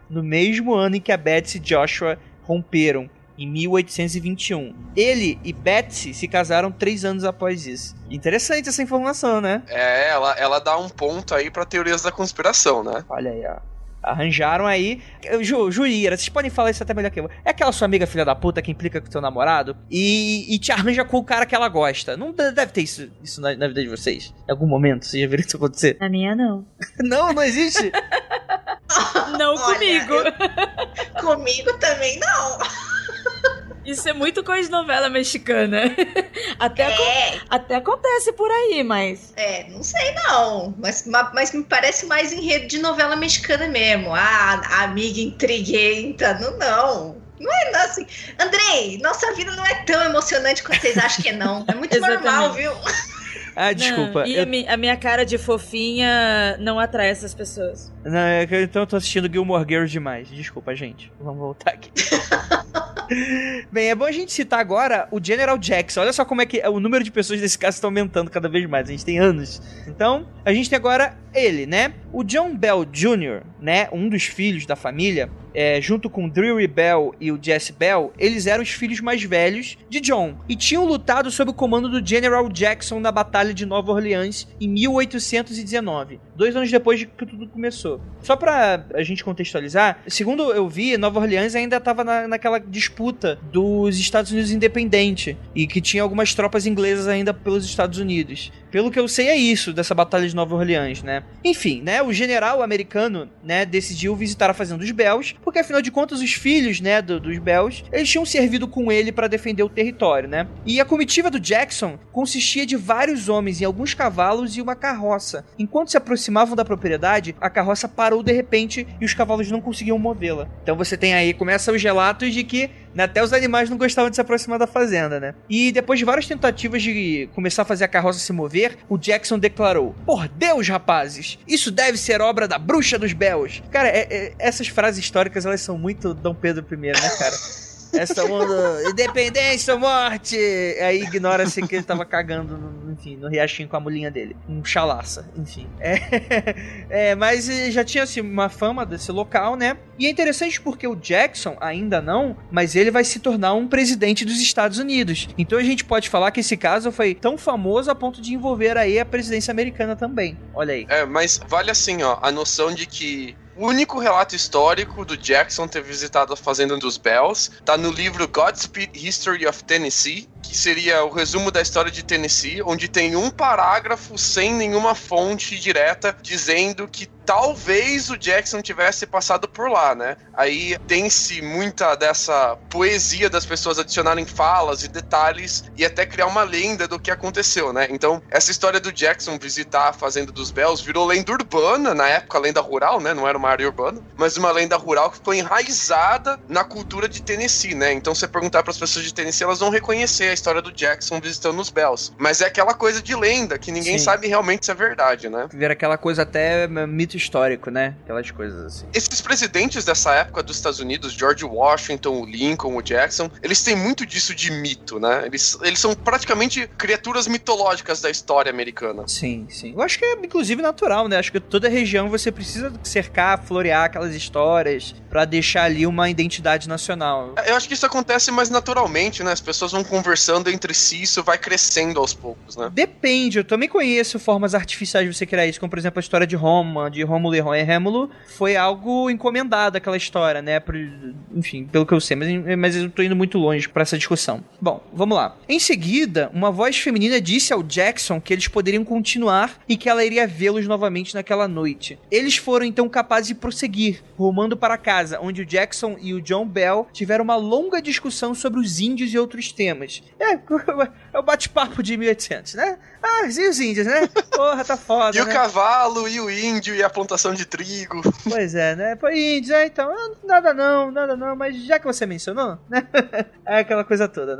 no mesmo ano em que a Betsy e Joshua romperam, em mil oitocentos e vinte e um. Ele e Betsy se casaram três anos após isso. Interessante essa informação, né? É, ela, ela dá um ponto aí pra teorias da conspiração, né? Olha aí, ó. Arranjaram aí. Ju, Juíra, vocês podem falar isso até melhor que eu. É aquela sua amiga filha da puta que implica com o seu namorado e, e te arranja com o cara que ela gosta. Não deve ter isso, isso na, na vida de vocês. Em algum momento, vocês já viram isso acontecer? Na minha, não. Não, não existe? Não. Olha, comigo. Eu, comigo também não. Isso é muito coisa de novela mexicana. Até, É. aco- até acontece por aí, mas... É, não sei não, mas, ma- mas me parece mais enredo de novela mexicana mesmo. Ah, a amiga intriguenta, não, não. Não é assim. Andrei, nossa vida não é tão emocionante quanto vocês acham que é, não. É muito Exatamente. normal, viu? Ah, desculpa. Não, e eu... a, mi- a minha cara de fofinha não atrai essas pessoas. Não, é que então eu tô assistindo Gilmore Girls demais. Desculpa, gente. Vamos voltar aqui. Bem, é bom a gente citar agora o General Jackson. Olha só como é que o número de pessoas desse caso está aumentando cada vez mais. A gente tem anos. Então, a gente tem agora ele, né? O John Bell Júnior, né? Um dos filhos da família, é, junto com o Drury Bell e o Jesse Bell, eles eram os filhos mais velhos de John e tinham lutado sob o comando do General Jackson na Batalha de Nova Orleans em mil oitocentos e dezenove, dois anos depois de que tudo começou. Só pra a gente contextualizar, segundo eu vi, Nova Orleans ainda estava na, naquela disputa dos Estados Unidos independente e que tinha algumas tropas inglesas ainda pelos Estados Unidos. Pelo que eu sei é isso, dessa Batalha de Nova Orleans, né? Enfim, né, o general americano, né, decidiu visitar a fazenda dos Bells, porque afinal de contas os filhos, né, do, dos Bells, eles tinham servido com ele para defender o território, né? E a comitiva do Jackson consistia de vários homens e alguns cavalos e uma carroça. Enquanto se aproximavam da propriedade, a carroça parou de repente e os cavalos não conseguiam movê-la. Então você tem aí, começam os relatos de que até os animais não gostavam de se aproximar da fazenda, né? E depois de várias tentativas de começar a fazer a carroça se mover, o Jackson declarou: "Por Deus, rapazes, isso deve ser obra da bruxa dos Bells." Cara, é, é, essas frases históricas, elas são muito Dom Pedro I, né, cara? Essa onda, independência ou morte! Aí ignora-se que ele tava cagando, no, enfim, no riachinho com a mulinha dele. Um chalaça, enfim. É, é, mas já tinha assim, uma fama desse local, né? E é interessante porque o Jackson, ainda não, mas ele vai se tornar um presidente dos Estados Unidos. Então a gente pode falar que esse caso foi tão famoso a ponto de envolver aí a presidência americana também. Olha aí. É, mas vale assim, ó, a noção de que o único relato histórico do Jackson ter visitado a fazenda dos Bells tá no livro Godspeed History of Tennessee, que seria o resumo da história de Tennessee, onde tem um parágrafo sem nenhuma fonte direta dizendo que talvez o Jackson tivesse passado por lá, né? Aí tem-se muita dessa poesia das pessoas adicionarem falas e detalhes e até criar uma lenda do que aconteceu, né? Então, essa história do Jackson visitar a fazenda dos Bells virou lenda urbana, na época lenda rural, né? Não era uma área urbana, mas uma lenda rural que ficou enraizada na cultura de Tennessee, né? Então, se você perguntar para as pessoas de Tennessee, elas vão reconhecer a história do Jackson visitando os Bells. Mas é aquela coisa de lenda, que ninguém Sim. sabe realmente se é verdade, né? Vira aquela coisa até mito histórico, né? Aquelas coisas assim. Esses presidentes dessa época dos Estados Unidos, George Washington, o Lincoln, o Jackson, eles têm muito disso de mito, né? Eles, eles são praticamente criaturas mitológicas da história americana. Sim, sim. Eu acho que é, inclusive, natural, né? Acho que toda região você precisa cercar, florear aquelas histórias pra deixar ali uma identidade nacional. Eu acho que isso acontece mais naturalmente, né? As pessoas vão conversando entre si, isso vai crescendo aos poucos, né? Depende, eu também conheço formas artificiais de você criar isso, como por exemplo a história de Roma, de Rômulo e Rémulo, foi algo encomendado aquela história, né? Por, enfim, pelo que eu sei, mas, mas eu tô indo muito longe pra essa discussão. Bom, vamos lá. Em seguida, uma voz feminina disse ao Jackson que eles poderiam continuar e que ela iria vê-los novamente naquela noite. Eles foram então capazes de prosseguir, rumando para casa, onde o Jackson e o John Bell tiveram uma longa discussão sobre os índios e outros temas. É, é o bate-papo de mil e oitocentos, né? Ah, e os índios, né? Porra, tá foda, E né? o cavalo, e o índio, e a plantação de trigo. Pois é, né? Pô, índios, é, então, nada não, nada não, mas já que você mencionou, né? É aquela coisa toda, né?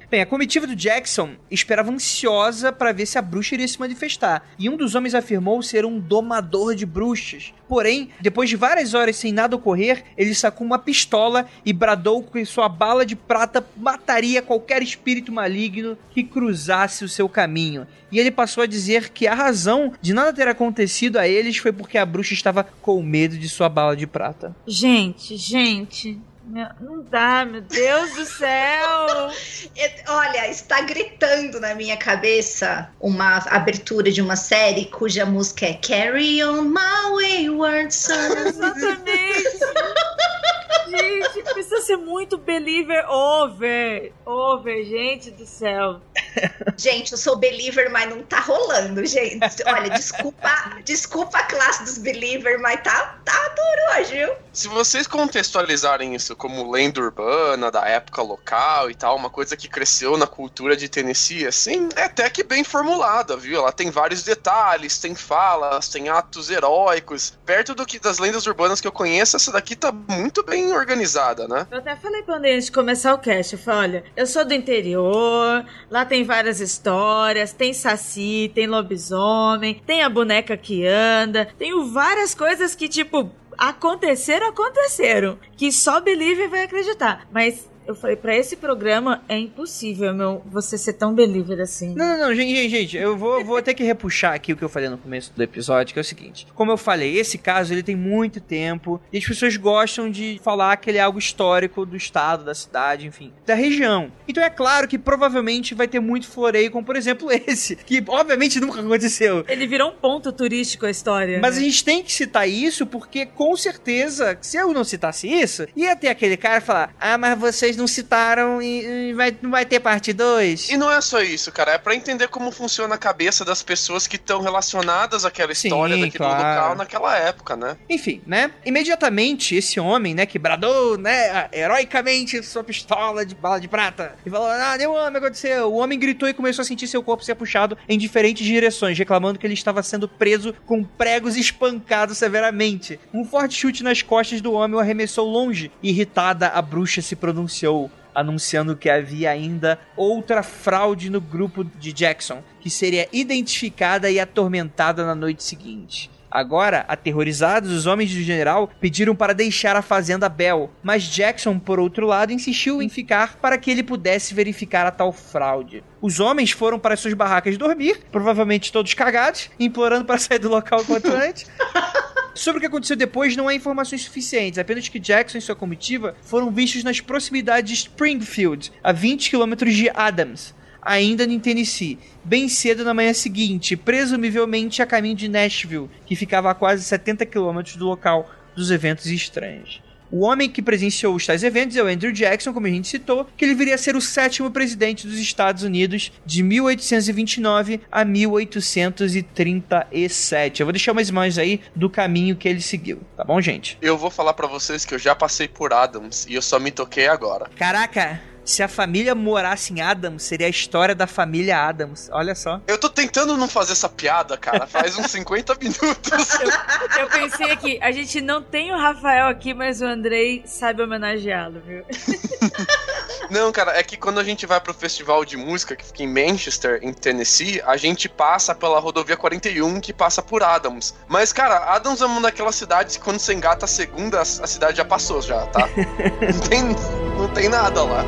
Bem, a comitiva do Jackson esperava ansiosa para ver se a bruxa iria se manifestar, e um dos homens afirmou ser um domador de bruxas. Porém, depois de várias horas sem nada ocorrer, ele sacou uma pistola e bradou que sua bala de prata mataria qualquer espírito maligno que cruzasse o seu caminho. E ele passou a dizer que a razão de nada ter acontecido a eles foi porque a bruxa estava com medo de sua bala de prata. Gente, gente... Meu, não dá, meu Deus do céu! Olha, está gritando na minha cabeça uma abertura de uma série cuja música é Carry On My Wayward Son. Exatamente! Gente, precisa ser muito believer over. Over, gente do céu. Gente, eu sou believer, mas não tá rolando, gente. Olha, desculpa, desculpa a classe dos believer, mas tá, tá duro hoje, viu? Se vocês contextualizarem isso como lenda urbana da época local e tal, uma coisa que cresceu na cultura de Tennessee, assim, é até que bem formulada, viu? Ela tem vários detalhes, tem falas, tem atos heróicos. Perto do que das lendas urbanas que eu conheço, essa daqui tá muito bem organizada, né? Eu até falei pra André antes de começar o cast, eu falei, olha, eu sou do interior, lá tem várias histórias, tem saci, tem lobisomem, tem a boneca que anda, tenho várias coisas que, tipo, aconteceram, aconteceram, que só believer vai acreditar, mas... Eu falei, pra esse programa é impossível, meu, você ser tão believer assim. Não, não, não, gente, gente, gente, eu vou, vou ter que repuxar aqui o que eu falei no começo do episódio, que é o seguinte. Como eu falei, esse caso, ele tem muito tempo, e as pessoas gostam de falar que ele é algo histórico do estado, da cidade, enfim, da região. Então é claro que provavelmente vai ter muito floreio, como por exemplo esse, que obviamente nunca aconteceu. Ele virou um ponto turístico a história. Mas né? a gente tem que citar isso, porque com certeza, se eu não citasse isso, ia ter aquele cara falar, ah, mas vocês não citaram e, e vai, não vai ter parte dois. E não é só isso, cara, é pra entender como funciona a cabeça das pessoas que estão relacionadas àquela história Sim, daquele claro. local naquela época, né? Enfim, né? Imediatamente, esse homem, né, que bradou, né, heroicamente sua pistola de bala de prata e falou, ah, deu um homem, aconteceu. O homem gritou e começou a sentir seu corpo ser puxado em diferentes direções, reclamando que ele estava sendo preso com pregos e espancado severamente. Um forte chute nas costas do homem o arremessou longe. Irritada, a bruxa se pronunciou, anunciando que havia ainda outra fraude no grupo de Jackson, que seria identificada e atormentada na noite seguinte. Agora, aterrorizados, os homens do general pediram para deixar a fazenda Bell, mas Jackson, por outro lado, insistiu em ficar para que ele pudesse verificar a tal fraude. Os homens foram para suas barracas dormir, provavelmente todos cagados, implorando para sair do local quanto antes. Sobre o que aconteceu depois não há informações suficientes, apenas que Jackson e sua comitiva foram vistos nas proximidades de Springfield, a vinte quilômetros de Adams, ainda em Tennessee, bem cedo na manhã seguinte, presumivelmente a caminho de Nashville, que ficava a quase setenta quilômetros do local dos eventos estranhos. O homem que presenciou os tais eventos é o Andrew Jackson, como a gente citou, que ele viria a ser o sétimo presidente dos Estados Unidos de mil oitocentos e vinte e nove a mil oitocentos e trinta e sete. Eu vou deixar umas imagens aí do caminho que ele seguiu, tá bom, gente? Eu vou falar pra vocês que eu já passei por Adams e eu só me toquei agora. Caraca! Se a família morasse em Adams, seria a história da família Adams. Olha só. Eu tô tentando não fazer essa piada, cara, faz uns cinquenta minutos. Eu, eu pensei aqui, a gente não tem o Rafael aqui, mas o Andrei sabe homenageá-lo, viu? Não, cara, é que quando a gente vai pro festival de música que fica em Manchester, em Tennessee, a gente passa pela rodovia quarenta e um que passa por Adams. Mas, cara, Adams é uma daquelas cidades que quando você engata a segunda, a cidade já passou já, tá? Não tem, não tem nada lá.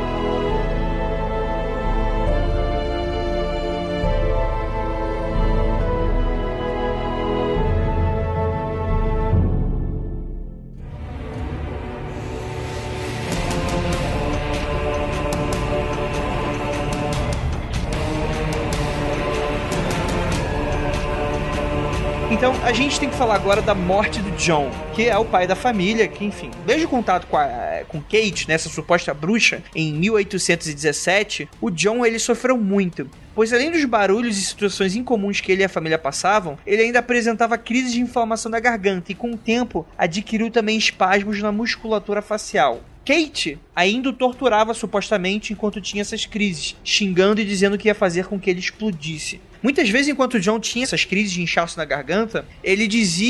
Então, a gente tem que falar agora da morte do John, que é o pai da família, que, enfim, desde o contato com, a, com Kate, nessa suposta bruxa, em mil oitocentos e dezessete, o John, ele sofreu muito. Pois além dos barulhos e situações incomuns que ele e a família passavam, ele ainda apresentava crises de inflamação da garganta e, com o tempo, adquiriu também espasmos na musculatura facial. Kate ainda o torturava supostamente enquanto tinha essas crises, xingando e dizendo que ia fazer com que ele explodisse. Muitas vezes, enquanto John tinha essas crises de inchaço na garganta, ele dizia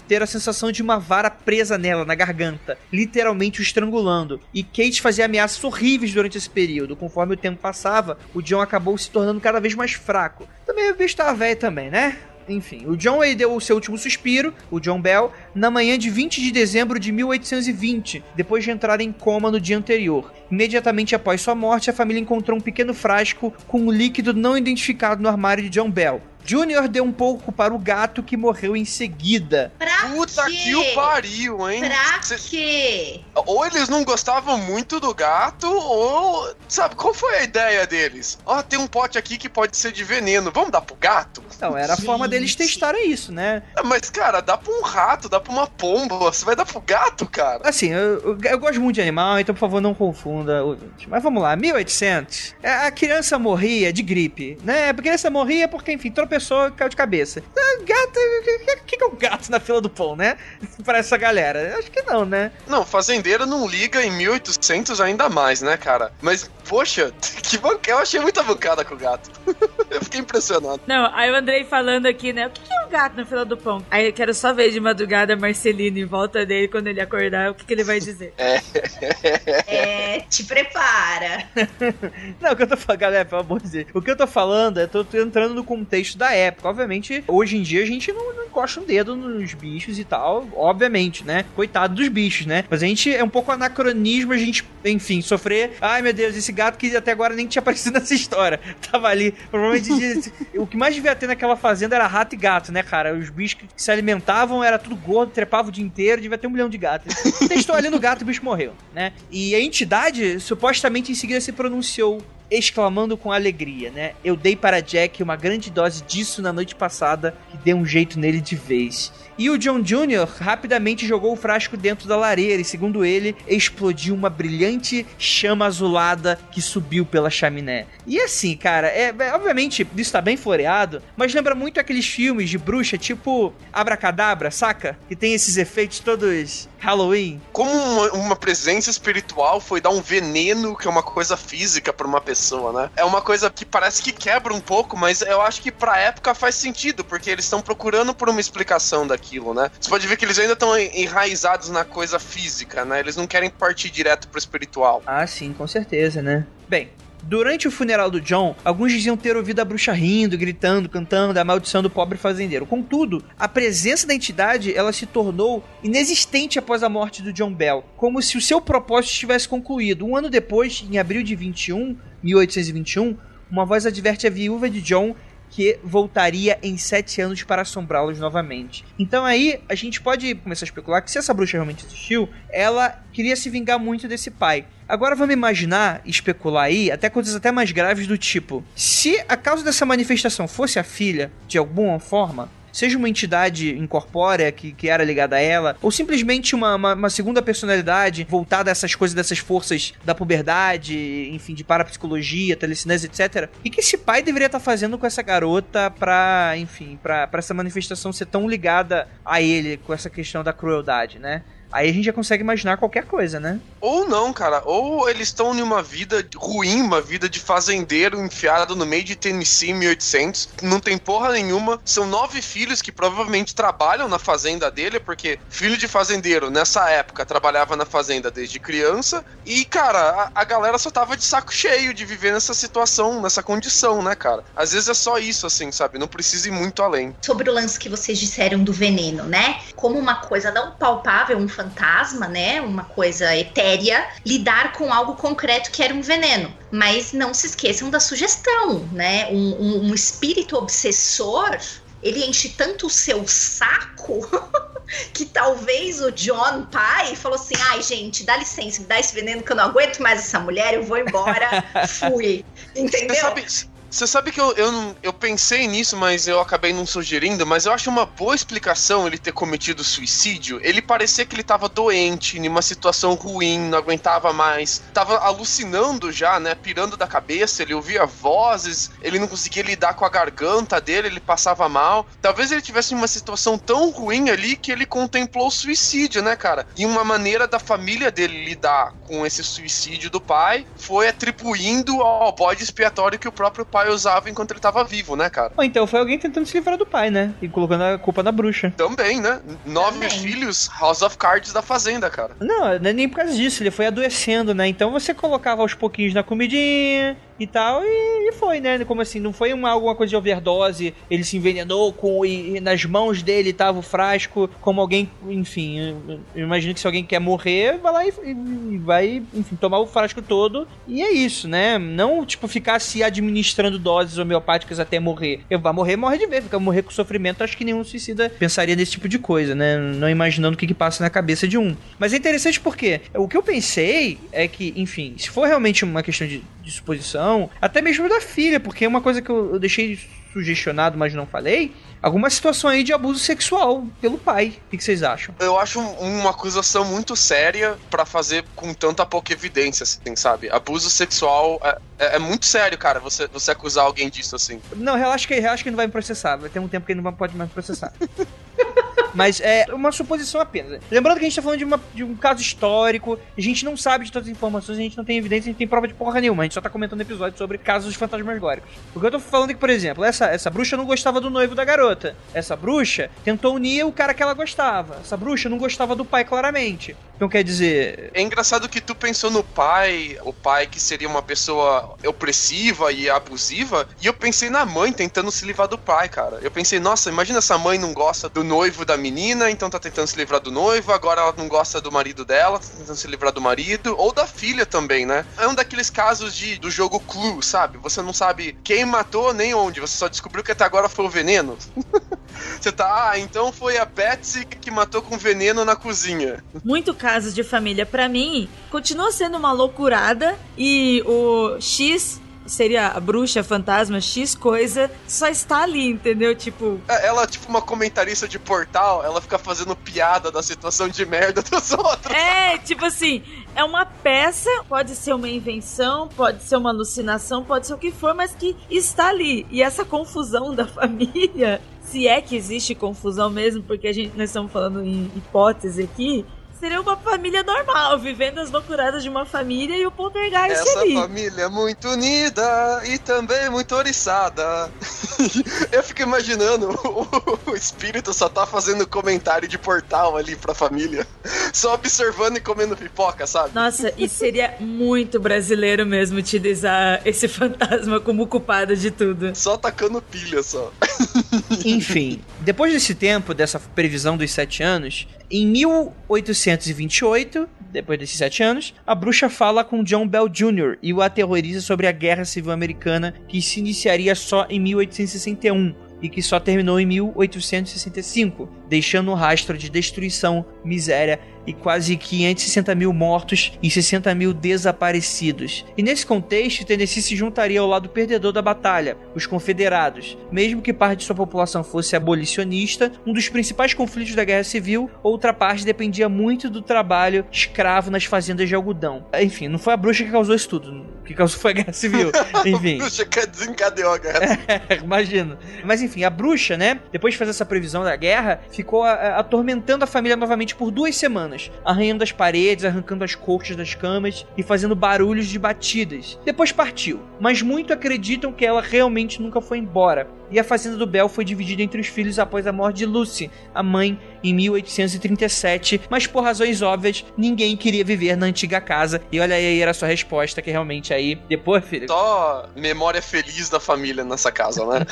ter a sensação de uma vara presa nela, na garganta, literalmente o estrangulando. E Kate fazia ameaças horríveis durante esse período. Conforme o tempo passava, o John acabou se tornando cada vez mais fraco. Também o bicho tava velho também, né? Enfim, o John ele deu o seu último suspiro, o John Bell, na manhã de vinte de dezembro de mil oitocentos e vinte, depois de entrar em coma no dia anterior. Imediatamente após sua morte, a família encontrou um pequeno frasco com um líquido não identificado no armário de John Bell. Junior deu um pouco para o gato, que morreu em seguida. Pra Puta quê? que o pariu, hein? Pra Cê... quê? Ou eles não gostavam muito do gato, ou... Sabe, qual foi a ideia deles? Ó, oh, tem um pote aqui que pode ser de veneno, vamos dar pro gato? Não, era a Gente. forma deles testarem isso, né? Mas, cara, dá pra um rato, dá pra uma pomba, você vai dar pro gato, cara? Assim, eu, eu, eu gosto muito de animal, então por favor não confunda. Mas vamos lá, mil e oitocentos, a criança morria de gripe, né? A criança morria porque, enfim, tropeçou e caiu de cabeça. Gato, o que, que é um gato na fila do pão, né? Pra essa galera, acho que não, né? Não, fazendeiro não liga em mil e oitocentos ainda mais, né, cara? Mas, poxa, que bancada, eu achei muita bancada com o gato. Eu fiquei impressionado. Não, aí o Andrei falando aqui, né? O que é um gato na fila do pão? Aí eu quero só ver de madrugada a Marcelina em volta dele quando ele acordar, o que, que ele vai dizer. É. É, te prepara. Não, o que eu tô falando, galera, pelo amor de Deus. O que eu tô falando é, eu tô entrando no contexto da época. Obviamente, hoje em dia a gente não, não encosta um dedo nos bichos e tal, obviamente, né? Coitado dos bichos, né? Mas a gente é um pouco anacronismo a gente, enfim, sofrer. Ai, meu Deus, esse gato que até agora nem tinha aparecido nessa história. Tava ali, provavelmente o que mais devia ter naquela fazenda era rato e gato, né, cara? Os bichos que se alimentavam, era tudo gordo, trepava o dia inteiro, devia ter um milhão de gatos. Testou ali no gato e o bicho morreu, né? E a entidade, supostamente, em seguida se pronunciou, exclamando com alegria, né? Eu dei para Jack uma grande dose disso na noite passada, que deu um jeito nele de vez. E o John Júnior rapidamente jogou o frasco dentro da lareira e, segundo ele, explodiu uma brilhante chama azulada que subiu pela chaminé. E assim, cara, é, é obviamente isso tá bem floreado, mas lembra muito aqueles filmes de bruxa, tipo Abracadabra, saca? Que tem esses efeitos todos Halloween. Como uma, uma presença espiritual foi dar um veneno, que é uma coisa física pra uma pessoa, né? É uma coisa que parece que quebra um pouco, mas eu acho que pra época faz sentido, porque eles estão procurando por uma explicação daquilo, né? Você pode ver que eles ainda estão enraizados na coisa física, né? Eles não querem partir direto pro espiritual. Ah, sim, com certeza, né? Bem, durante o funeral do John, alguns diziam ter ouvido a bruxa rindo, gritando, cantando a maldição do pobre fazendeiro. Contudo, a presença da entidade, ela se tornou inexistente após a morte do John Bell, como se o seu propósito estivesse concluído. Um ano depois, em abril de vinte e um, mil oitocentos e vinte e um, uma voz adverte a viúva de John que voltaria em sete anos para assombrá-los novamente. Então aí a gente pode começar a especular que se essa bruxa realmente existiu, ela queria se vingar muito desse pai. Agora vamos imaginar, especular aí, até coisas até mais graves do tipo, se a causa dessa manifestação fosse a filha, de alguma forma, seja uma entidade incorpórea que, que era ligada a ela, ou simplesmente uma, uma, uma segunda personalidade voltada a essas coisas, dessas forças da puberdade, enfim, de parapsicologia, telecinese, etcétera. E que esse pai deveria estar fazendo com essa garota pra, enfim, pra, pra essa manifestação ser tão ligada a ele, com essa questão da crueldade, né? Aí a gente já consegue imaginar qualquer coisa, né? Ou não, cara. Ou eles estão numa vida ruim, uma vida de fazendeiro enfiado no meio de Tennessee em mil e oitocentos. Não tem porra nenhuma. São nove filhos que provavelmente trabalham na fazenda dele, porque filho de fazendeiro, nessa época, trabalhava na fazenda desde criança. E, cara, a, a galera só tava de saco cheio de viver nessa situação, nessa condição, né, cara? Às vezes é só isso, assim, sabe? Não precisa ir muito além. Sobre o lance que vocês disseram do veneno, né? Como uma coisa não palpável, um fantasma, né, uma coisa etérea, lidar com algo concreto que era um veneno. Mas não se esqueçam da sugestão, né, um, um, um espírito obsessor, ele enche tanto o seu saco que talvez o John, pai, falou assim, ai gente, dá licença, me dá esse veneno que eu não aguento mais essa mulher, eu vou embora, fui, entendeu? Sabe... Você sabe que eu, eu, não, eu pensei nisso, mas eu acabei não sugerindo, mas eu acho uma boa explicação ele ter cometido suicídio. Ele parecia que ele tava doente, em uma situação ruim, não aguentava mais, tava alucinando já, né, pirando da cabeça, ele ouvia vozes, ele não conseguia lidar com a garganta dele, ele passava mal. Talvez ele tivesse uma situação tão ruim ali que ele contemplou o suicídio, né, cara? E uma maneira da família dele lidar com esse suicídio do pai foi atribuindo ao bode expiatório que o próprio pai pai usava enquanto ele tava vivo, né, cara? Ou então foi alguém tentando se livrar do pai, né? E colocando a culpa na bruxa. Também, né? Nove Também. filhos, House of Cards da Fazenda, cara. Não, não é nem por causa disso, ele foi adoecendo, né? Então você colocava aos pouquinhos na comidinha e tal, e, e foi, né? Como assim, não foi uma, alguma coisa de overdose, ele se envenenou com, e, e nas mãos dele tava o frasco, como alguém, enfim, eu, eu imagino que se alguém quer morrer, vai lá e, e vai, enfim, tomar o frasco todo, e é isso, né? Não, tipo, ficar se administrando doses homeopáticas até morrer. Eu vai morrer, morre de vez, ficar morrer com sofrimento, acho que nenhum suicida pensaria nesse tipo de coisa, né? Não imaginando o que que passa na cabeça de um. Mas é interessante porque o que eu pensei é que, enfim, se for realmente uma questão de, de suposição, até mesmo da filha, porque é uma coisa que eu, eu deixei sugestionado, mas não falei, alguma situação aí de abuso sexual pelo pai. O que, que vocês acham? Eu acho uma acusação muito séria pra fazer com tanta pouca evidência, assim, sabe? Abuso sexual é, é, é muito sério, cara, você, você acusar alguém disso, assim. Não, relaxa que, relaxa que ele não vai me processar. Vai ter um tempo que ele não pode mais me processar. Mas é uma suposição apenas. Lembrando que a gente tá falando de, uma, de um caso histórico, a gente não sabe de todas as informações, a gente não tem evidência, a gente tem prova de porra nenhuma, a gente só tá comentando episódios sobre casos fantasmagóricos. O que eu tô falando é que, por exemplo, essa, essa bruxa não gostava do noivo da garota. Essa bruxa tentou unir o cara que ela gostava. Essa bruxa não gostava do pai, claramente. Então quer dizer... É engraçado que tu pensou no pai, o pai que seria uma pessoa opressiva e abusiva, e eu pensei na mãe tentando se livrar do pai, cara. Eu pensei, nossa, imagina essa mãe não gosta do noivo da menina, então tá tentando se livrar do noivo, agora ela não gosta do marido dela, tá tentando se livrar do marido, ou da filha também, né? É um daqueles casos de, do jogo Clue, sabe? Você não sabe quem matou nem onde, você só descobriu que até agora foi o veneno. Você tá, ah, então foi a Betsy que matou com veneno na cozinha. Muito casos de família, pra mim, continua sendo uma loucurada, e o X... seria a bruxa, fantasma, X coisa, só está ali, entendeu? Tipo... Ela, tipo, uma comentarista de portal, ela fica fazendo piada da situação de merda dos outros. É, tipo assim, é uma peça, pode ser uma invenção, pode ser uma alucinação, pode ser o que for, mas que está ali. E essa confusão da família, se é que existe confusão mesmo, porque a gente, nós estamos falando em hipótese aqui, seria uma família normal, vivendo as loucuradas de uma família e o poltergeist Essa ali. Essa família é muito unida e também muito oriçada. Eu fico imaginando, o, o espírito só tá fazendo comentário de portal ali pra família, só observando e comendo pipoca, sabe? Nossa, e seria muito brasileiro mesmo utilizar esse fantasma como culpado de tudo. Só tacando pilha, só. Enfim, depois desse tempo, dessa previsão dos sete anos, em mil oitocentos e vinte e oito, depois desses sete anos, a bruxa fala com John Bell Júnior e o aterroriza sobre a Guerra Civil Americana, que se iniciaria só em mil oitocentos e sessenta e um e que só terminou em mil oitocentos e sessenta e cinco, deixando um rastro de destruição, miséria e quase quinhentos e sessenta mil mortos e sessenta mil desaparecidos. E nesse contexto, Tennessee se juntaria ao lado perdedor da batalha, os confederados. Mesmo que parte de sua população fosse abolicionista, um dos principais conflitos da Guerra Civil, outra parte dependia muito do trabalho escravo nas fazendas de algodão. Enfim, não foi a bruxa que causou isso tudo, o que causou foi a Guerra Civil. Enfim. A bruxa que desencadeou a guerra. É, imagina. Mas enfim, a bruxa, né, depois de fazer essa previsão da guerra, ficou a, a, atormentando a família novamente por duas semanas. Arranhando as paredes, arrancando as cortes das camas e fazendo barulhos de batidas. Depois partiu, mas muito acreditam que ela realmente nunca foi embora. E a fazenda do Bell foi dividida entre os filhos após a morte de Lucy, a mãe, em mil oitocentos e trinta e sete, mas por razões óbvias, ninguém queria viver na antiga casa. E olha aí, era a sua resposta, que realmente aí, depois, filho... Só memória feliz da família nessa casa, né?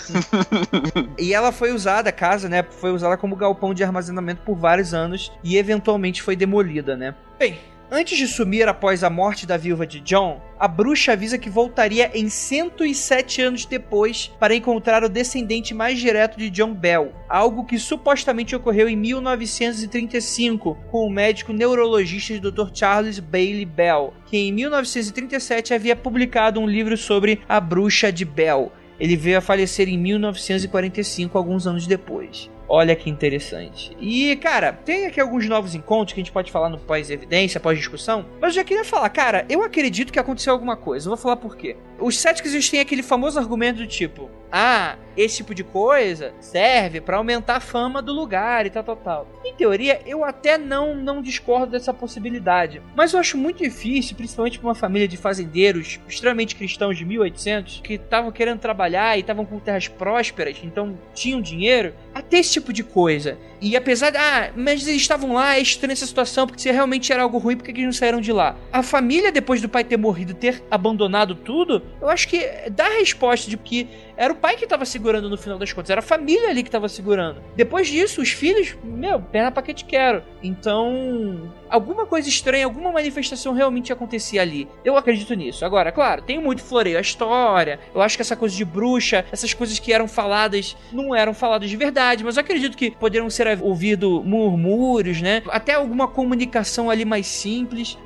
E ela foi usada, a casa, né, foi usada como galpão de armazenamento por vários anos e eventualmente foi demolida, né? Bem... Antes de sumir após a morte da viúva de John, a bruxa avisa que voltaria em cento e sete anos depois para encontrar o descendente mais direto de John Bell, algo que supostamente ocorreu em mil novecentos e trinta e cinco com o médico neurologista doutor Charles Bailey Bell, que em mil novecentos e trinta e sete havia publicado um livro sobre a bruxa de Bell. Ele veio a falecer em mil novecentos e quarenta e cinco, alguns anos depois. Olha que interessante. E, cara, tem aqui alguns novos encontros que a gente pode falar no pós-evidência, pós-discussão, mas eu já queria falar, cara, eu acredito que aconteceu alguma coisa. Eu vou falar por quê. Os céticos, eles têm aquele famoso argumento do tipo, ah, esse tipo de coisa serve pra aumentar a fama do lugar e tal, tal, tal. Em teoria, eu até não, não discordo dessa possibilidade, mas eu acho muito difícil, principalmente pra uma família de fazendeiros extremamente cristãos de mil e oitocentos, que estavam querendo trabalhar e estavam com terras prósperas, então tinham dinheiro, até esse tipo de coisa. E apesar de, ah, mas eles estavam lá, é estranha essa situação, porque se realmente era algo ruim, por que eles não saíram de lá? A família, depois do pai ter morrido, ter abandonado tudo, eu acho que dá a resposta de que era o pai que tava segurando no final das contas, era a família ali que tava segurando. Depois disso, os filhos, meu, perna pra que te quero. Então, alguma coisa estranha, alguma manifestação realmente acontecia ali. Eu acredito nisso. Agora, claro, tem muito floreio a história. Eu acho que essa coisa de bruxa, essas coisas que eram faladas, não eram faladas de verdade, mas eu acredito que poderiam ser ouvidos murmúrios, né? Até alguma comunicação ali mais simples,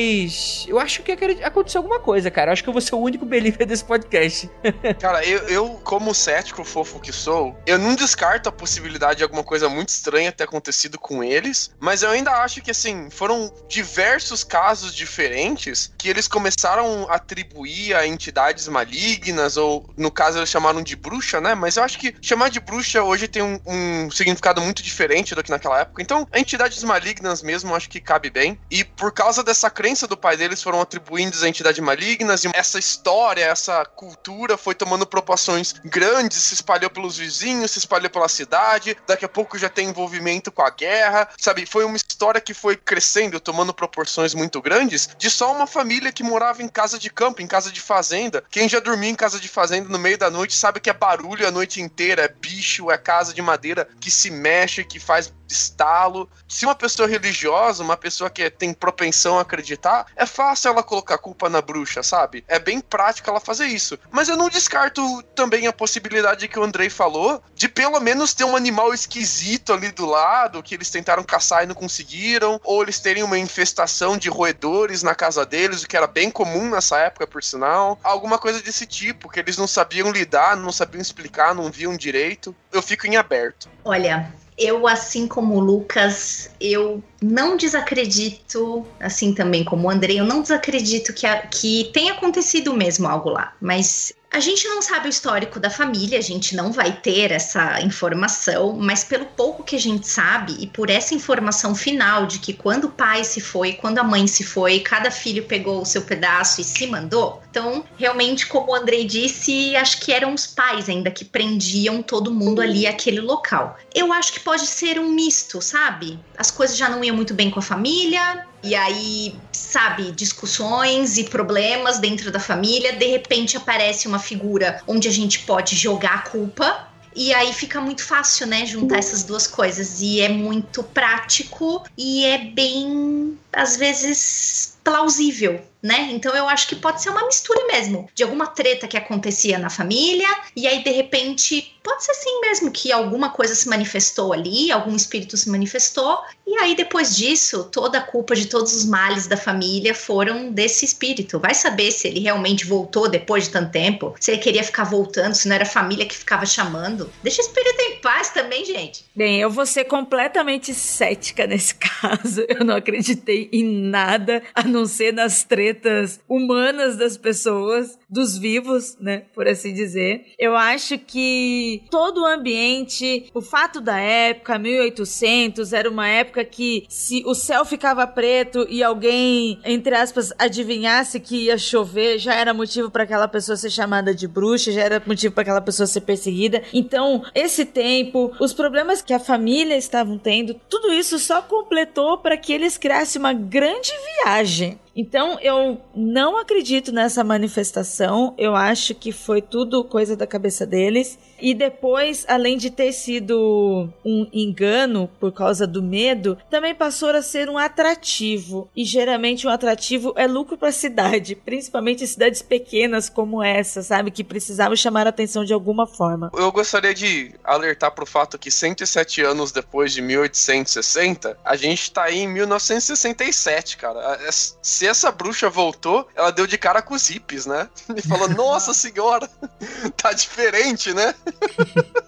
mas eu acho que aconteceu alguma coisa, cara. Eu acho que eu vou ser o único believer desse podcast. Cara, eu, eu, como cético fofo que sou, eu não descarto a possibilidade de alguma coisa muito estranha ter acontecido com eles, mas eu ainda acho que, assim, foram diversos casos diferentes que eles começaram a atribuir a entidades malignas, ou, no caso, eles chamaram de bruxa, né? Mas eu acho que chamar de bruxa hoje tem um, um significado muito diferente do que naquela época. Então, entidades malignas mesmo, acho que cabe bem. E por causa dessa crença do pai deles, foram atribuindo a entidades malignas, e essa história, essa cultura foi tomando proporções grandes, se espalhou pelos vizinhos, se espalhou pela cidade, daqui a pouco já tem envolvimento com a guerra, sabe? Foi uma história que foi crescendo, tomando proporções muito grandes, de só uma família que morava em casa de campo, em casa de fazenda. Quem já dormiu em casa de fazenda no meio da noite sabe que é barulho a noite inteira, é bicho, é casa de madeira que se mexe, que faz estalo. Se uma pessoa religiosa, uma pessoa que tem propensão a acreditar, é fácil ela colocar culpa na bruxa, sabe? É bem prático ela fazer isso. Mas eu não descarto também a possibilidade que o Andrei falou, de pelo menos ter um animal esquisito ali do lado, que eles tentaram caçar e não conseguiram, ou eles terem uma infestação de roedores na casa deles, o que era bem comum nessa época, por sinal. Alguma coisa desse tipo, que eles não sabiam lidar, não sabiam explicar, não viam direito. Eu fico em aberto. Olha, eu, assim como o Lucas, eu não desacredito, assim também como o Andrei, eu não desacredito que, a, que tenha acontecido mesmo algo lá, mas a gente não sabe o histórico da família, a gente não vai ter essa informação, mas pelo pouco que a gente sabe, e por essa informação final de que quando o pai se foi, quando a mãe se foi, cada filho pegou o seu pedaço e se mandou, então, realmente, como o Andrei disse, acho que eram os pais ainda que prendiam todo mundo ali àquele local. Eu acho que pode ser um misto, sabe? As coisas já não iam muito bem com a família, e aí, sabe, discussões e problemas dentro da família, de repente aparece uma figura onde a gente pode jogar a culpa, e aí fica muito fácil, né, juntar essas duas coisas, e é muito prático, e é bem, às vezes, plausível, né? Então eu acho que pode ser uma mistura mesmo, de alguma treta que acontecia na família, e aí de repente, pode ser sim mesmo que alguma coisa se manifestou ali, algum espírito se manifestou, e aí depois disso, toda a culpa de todos os males da família foram desse espírito. Vai saber se ele realmente voltou depois de tanto tempo, se ele queria ficar voltando, se não era a família que ficava chamando. Deixa o espírito em paz também, gente. Bem, eu vou ser completamente cética nesse caso. Eu não acreditei em nada, a não ser nas tretas humanas das pessoas, dos vivos, né, por assim dizer. Eu acho que todo o ambiente, o fato da época, mil e oitocentos, era uma época que se o céu ficava preto e alguém, entre aspas, adivinhasse que ia chover, já era motivo para aquela pessoa ser chamada de bruxa, já era motivo para aquela pessoa ser perseguida. Então, esse tempo, os problemas que a família estavam tendo, tudo isso só completou para que eles criassem uma grande viagem. Então, eu não acredito nessa manifestação, eu acho que foi tudo coisa da cabeça deles. E depois, além de ter sido um engano por causa do medo, também passou a ser um atrativo. E geralmente um atrativo é lucro para a cidade, principalmente em cidades pequenas como essa, sabe? Que precisavam chamar a atenção de alguma forma. Eu gostaria de alertar para o fato que cento e sete anos depois de mil oitocentos e sessenta, a gente tá aí em mil novecentos e sessenta e sete, cara. Se essa bruxa voltou, ela deu de cara com os hippies, né? E falou, nossa senhora, tá diferente, né?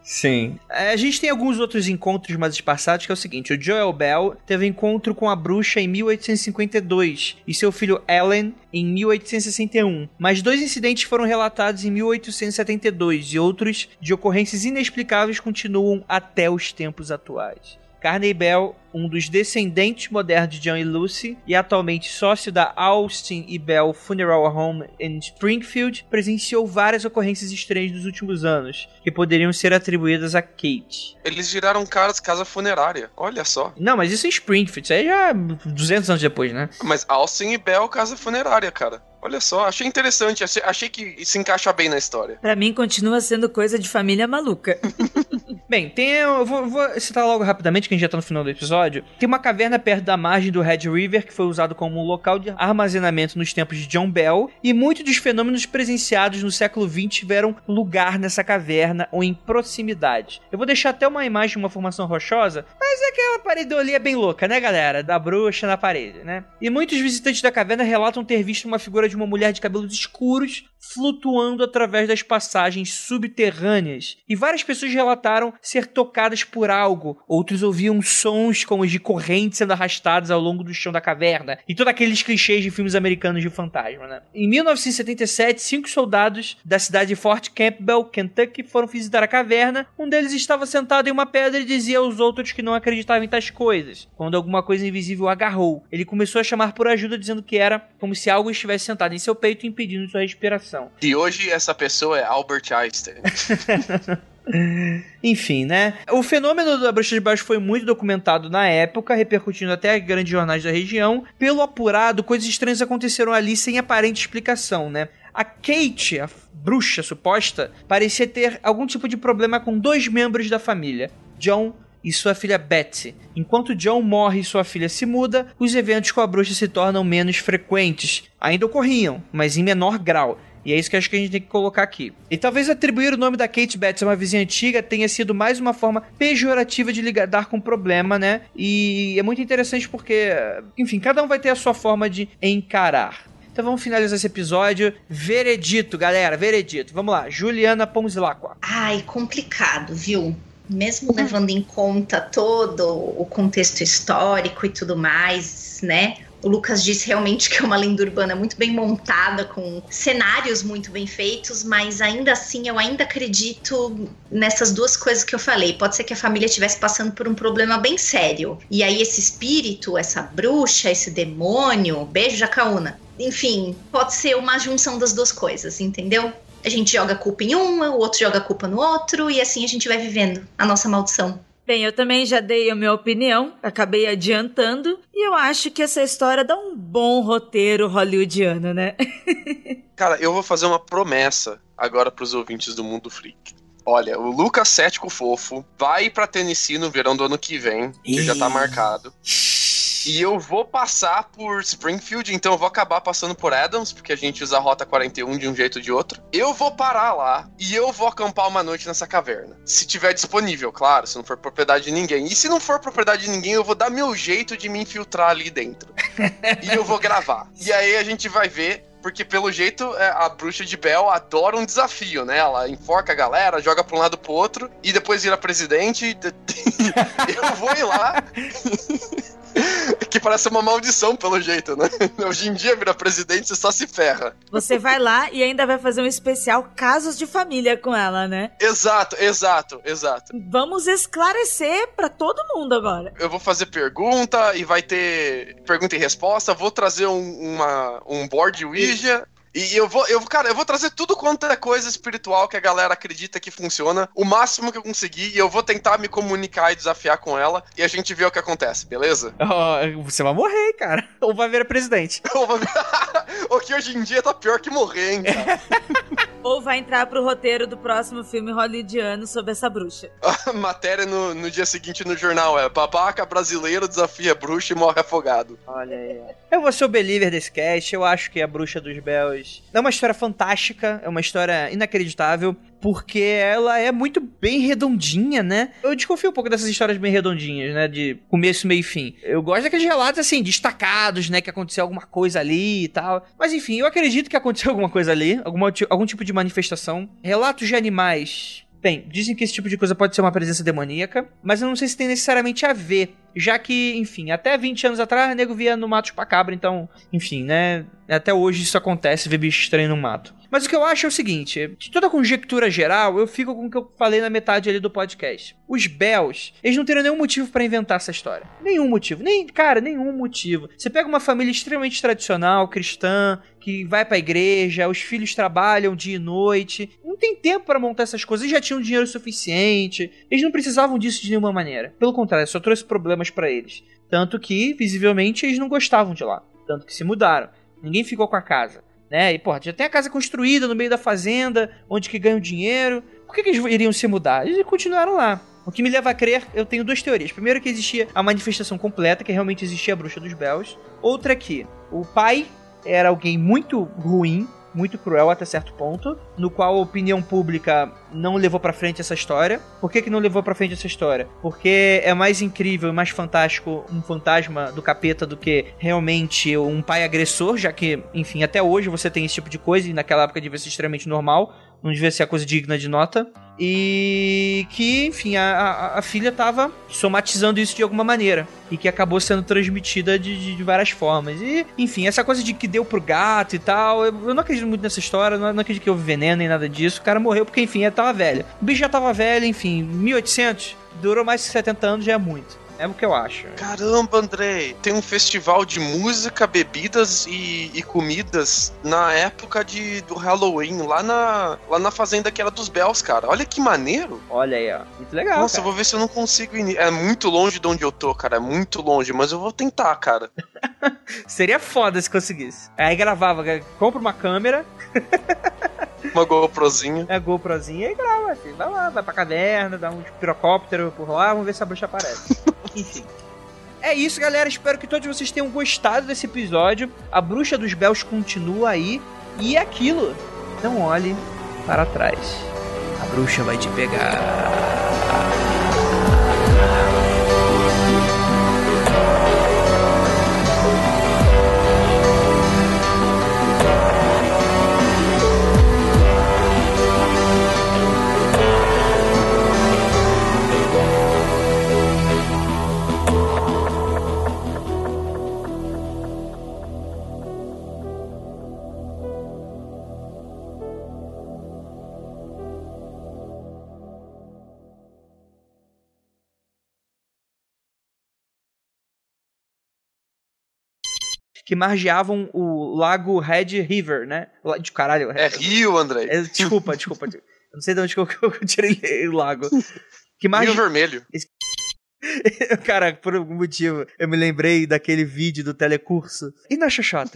Sim. A gente tem alguns outros encontros mais espaçados, que é o seguinte, o Joel Bell teve um encontro com a bruxa em mil oitocentos e cinquenta e dois e seu filho Alan em mil oitocentos e sessenta e um, mas dois incidentes foram relatados em mil oitocentos e setenta e dois e outros de ocorrências inexplicáveis continuam até os tempos atuais. Carney Bell, um dos descendentes modernos de John e Lucy e atualmente sócio da Austin e Bell Funeral Home em Springfield, presenciou várias ocorrências estranhas nos últimos anos, que poderiam ser atribuídas a Kate. Eles viraram caras casa funerária, olha só. Não, mas isso é Springfield, isso aí já é duzentos anos depois, né? Mas Austin e Bell casa funerária, cara. Olha só, achei interessante, achei, achei que se encaixa bem na história. Pra mim, continua sendo coisa de família maluca. Bem, tem, eu vou, vou citar logo rapidamente, que a gente já tá no final do episódio. Tem uma caverna perto da margem do Red River, que foi usado como um local de armazenamento nos tempos de John Bell, e muitos dos fenômenos presenciados no século vinte tiveram lugar nessa caverna ou em proximidade. Eu vou deixar até uma imagem de uma formação rochosa, mas aquela parede ali é bem louca, né, galera? Da bruxa na parede, né? E muitos visitantes da caverna relatam ter visto uma figura de uma mulher de cabelos escuros flutuando através das passagens subterrâneas. E várias pessoas relataram ser tocadas por algo. Outros ouviam sons como os de correntes sendo arrastadas ao longo do chão da caverna. E todos aqueles clichês de filmes americanos de fantasma, né? Em mil novecentos e setenta e sete, cinco soldados da cidade de Fort Campbell, Kentucky, foram visitar a caverna. Um deles estava sentado em uma pedra e dizia aos outros que não acreditavam em tais coisas. Quando alguma coisa invisível o agarrou, ele começou a chamar por ajuda, dizendo que era como se algo estivesse sentado em seu peito, impedindo sua respiração. E hoje essa pessoa é Albert Einstein. Enfim, né? O fenômeno da bruxa de baixo foi muito documentado na época, repercutindo até grandes jornais da região. Pelo apurado, coisas estranhas aconteceram ali sem aparente explicação, né? A Kate, a bruxa suposta, parecia ter algum tipo de problema com dois membros da família, John e sua filha Betsy. Enquanto John morre e sua filha se muda, os eventos com a bruxa se tornam menos frequentes. Ainda ocorriam, mas em menor grau. E é isso que acho que a gente tem que colocar aqui. E talvez atribuir o nome da Kate Betsy a uma vizinha antiga tenha sido mais uma forma pejorativa de lidar com o problema, né? E é muito interessante porque, enfim, cada um vai ter a sua forma de encarar. Então vamos finalizar esse episódio. Veredito, galera, veredito. Vamos lá, Juliana Ponzilacqua. Ai, complicado, viu? Mesmo levando em conta todo o contexto histórico e tudo mais, né? O Lucas disse realmente que é uma lenda urbana muito bem montada, com cenários muito bem feitos, mas ainda assim eu ainda acredito nessas duas coisas que eu falei. Pode ser que a família estivesse passando por um problema bem sério. E aí esse espírito, essa bruxa, esse demônio, beijo Jacaúna, enfim, pode ser uma junção das duas coisas, entendeu? A gente joga a culpa em um, o outro joga a culpa no outro, e assim a gente vai vivendo a nossa maldição. Bem, eu também já dei a minha opinião, acabei adiantando, e eu acho que essa história dá um bom roteiro hollywoodiano, né? Cara, eu vou fazer uma promessa agora pros ouvintes do Mundo Freak. Olha, o Lucas Cético Fofo vai pra Tennessee no verão do ano que vem, que já tá marcado. E eu vou passar por Springfield, então eu vou acabar passando por Adams, porque a gente usa a Rota quarenta e um de um jeito ou de outro. Eu vou parar lá e eu vou acampar uma noite nessa caverna. Se tiver disponível, claro, se não for propriedade de ninguém. E se não for propriedade de ninguém, eu vou dar meu jeito de me infiltrar ali dentro. E eu vou gravar. E aí a gente vai ver... Porque, pelo jeito, a bruxa de Bell adora um desafio, né? Ela enforca a galera, joga pra um lado pro outro, e depois vira presidente. Eu vou ir lá. Que parece uma maldição, pelo jeito, né? Hoje em dia, virar presidente, você só se ferra. Você vai lá e ainda vai fazer um especial Casos de Família com ela, né? Exato, exato, exato. Vamos esclarecer pra todo mundo agora. Eu vou fazer pergunta e vai ter pergunta e resposta. Vou trazer um, uma, um board Ouija. E eu vou, eu, cara, eu vou trazer tudo quanto é coisa espiritual que a galera acredita que funciona, o máximo que eu conseguir, e eu vou tentar me comunicar e desafiar com ela, e a gente vê o que acontece, beleza? Oh, você vai morrer, cara. Ou vai virar presidente. Ou vai virar... O que hoje em dia tá pior que morrer, hein, cara? Ou vai entrar pro roteiro do próximo filme hollywoodiano sobre essa bruxa. A matéria no, no dia seguinte no jornal é: babaca brasileiro desafia bruxa e morre afogado. Olha aí. Eu vou ser o believer desse cast. Eu acho que a Bruxa dos Bells é uma história fantástica, é uma história inacreditável, porque ela é muito bem redondinha, né? Eu desconfio um pouco dessas histórias bem redondinhas, né? De começo, meio e fim. Eu gosto daqueles relatos, assim, destacados, né? Que aconteceu alguma coisa ali e tal. Mas, enfim, eu acredito que aconteceu alguma coisa ali, alguma, algum tipo de manifestação. Relatos de animais Bem, dizem que esse tipo de coisa pode ser uma presença demoníaca, mas eu não sei se tem necessariamente a ver, já que, enfim, até vinte anos atrás, o nego via no mato chupacabra, então, enfim, né, até hoje isso acontece, ver bicho estranho no mato. Mas o que eu acho é o seguinte, de toda a conjectura geral, eu fico com o que eu falei na metade ali do podcast. Os Bells, eles não teriam nenhum motivo pra inventar essa história. Nenhum motivo, nem, cara, nenhum motivo. Você pega uma família extremamente tradicional, cristã, que vai pra igreja, os filhos trabalham dia e noite, não tem tempo pra montar essas coisas, eles já tinham dinheiro suficiente, eles não precisavam disso de nenhuma maneira. Pelo contrário, só trouxe problemas pra eles. Tanto que, visivelmente, eles não gostavam de lá. Tanto que se mudaram. Ninguém ficou com a casa. Né? E, porra, já tem a casa construída no meio da fazenda, onde que ganham dinheiro. Por que, que eles iriam se mudar? Eles continuaram lá. O que me leva a crer, eu tenho duas teorias. Primeiro, que existia a manifestação completa, que realmente existia a bruxa dos Bells. Outra que o pai era alguém muito ruim, muito cruel até certo ponto, no qual a opinião pública não levou pra frente essa história. Por que que não levou pra frente essa história? Porque é mais incrível e mais fantástico um fantasma do capeta do que realmente um pai agressor, já que, enfim, até hoje você tem esse tipo de coisa, e naquela época devia ser extremamente normal, não devia ser a coisa digna de nota. E que, enfim, a, a, a filha tava somatizando isso de alguma maneira. E que acabou sendo transmitida de, de, de várias formas. E, enfim, essa coisa de que deu pro gato e tal, eu, eu não acredito muito nessa história, não, não acredito que houve veneno nem nada disso. O cara morreu porque, enfim, ele tava velho. O bicho já tava velho, enfim, mil e oitocentos, durou mais de setenta anos, já é muito. É o que eu acho. Caramba, Andrei, tem um festival de música, bebidas e, e comidas na época de, do Halloween, lá na, lá na fazenda que era dos Bells, cara. Olha que maneiro. Olha aí, ó. Muito legal, Nossa, cara. eu vou ver se eu não consigo ir. É muito longe de onde eu tô, cara. É muito longe, mas eu vou tentar, cara. Seria foda se conseguisse. Aí gravava, compra uma câmera... Uma GoProzinha. É, GoProzinha e grava, assim. Vai lá, vai pra caverna, dá um pirocóptero por lá, vamos ver se a bruxa aparece. Enfim. É isso, galera. Espero que todos vocês tenham gostado desse episódio. A bruxa dos Bells continua aí. E é aquilo. Não olhe para trás. A bruxa vai te pegar. Que margeavam o lago Red River, né? De caralho. É Rio, André. É, desculpa, desculpa. Eu não sei de onde que eu, que eu tirei o lago. Que marge... Rio Vermelho. Cara, por algum motivo, eu me lembrei daquele vídeo do telecurso. E na Xoxota?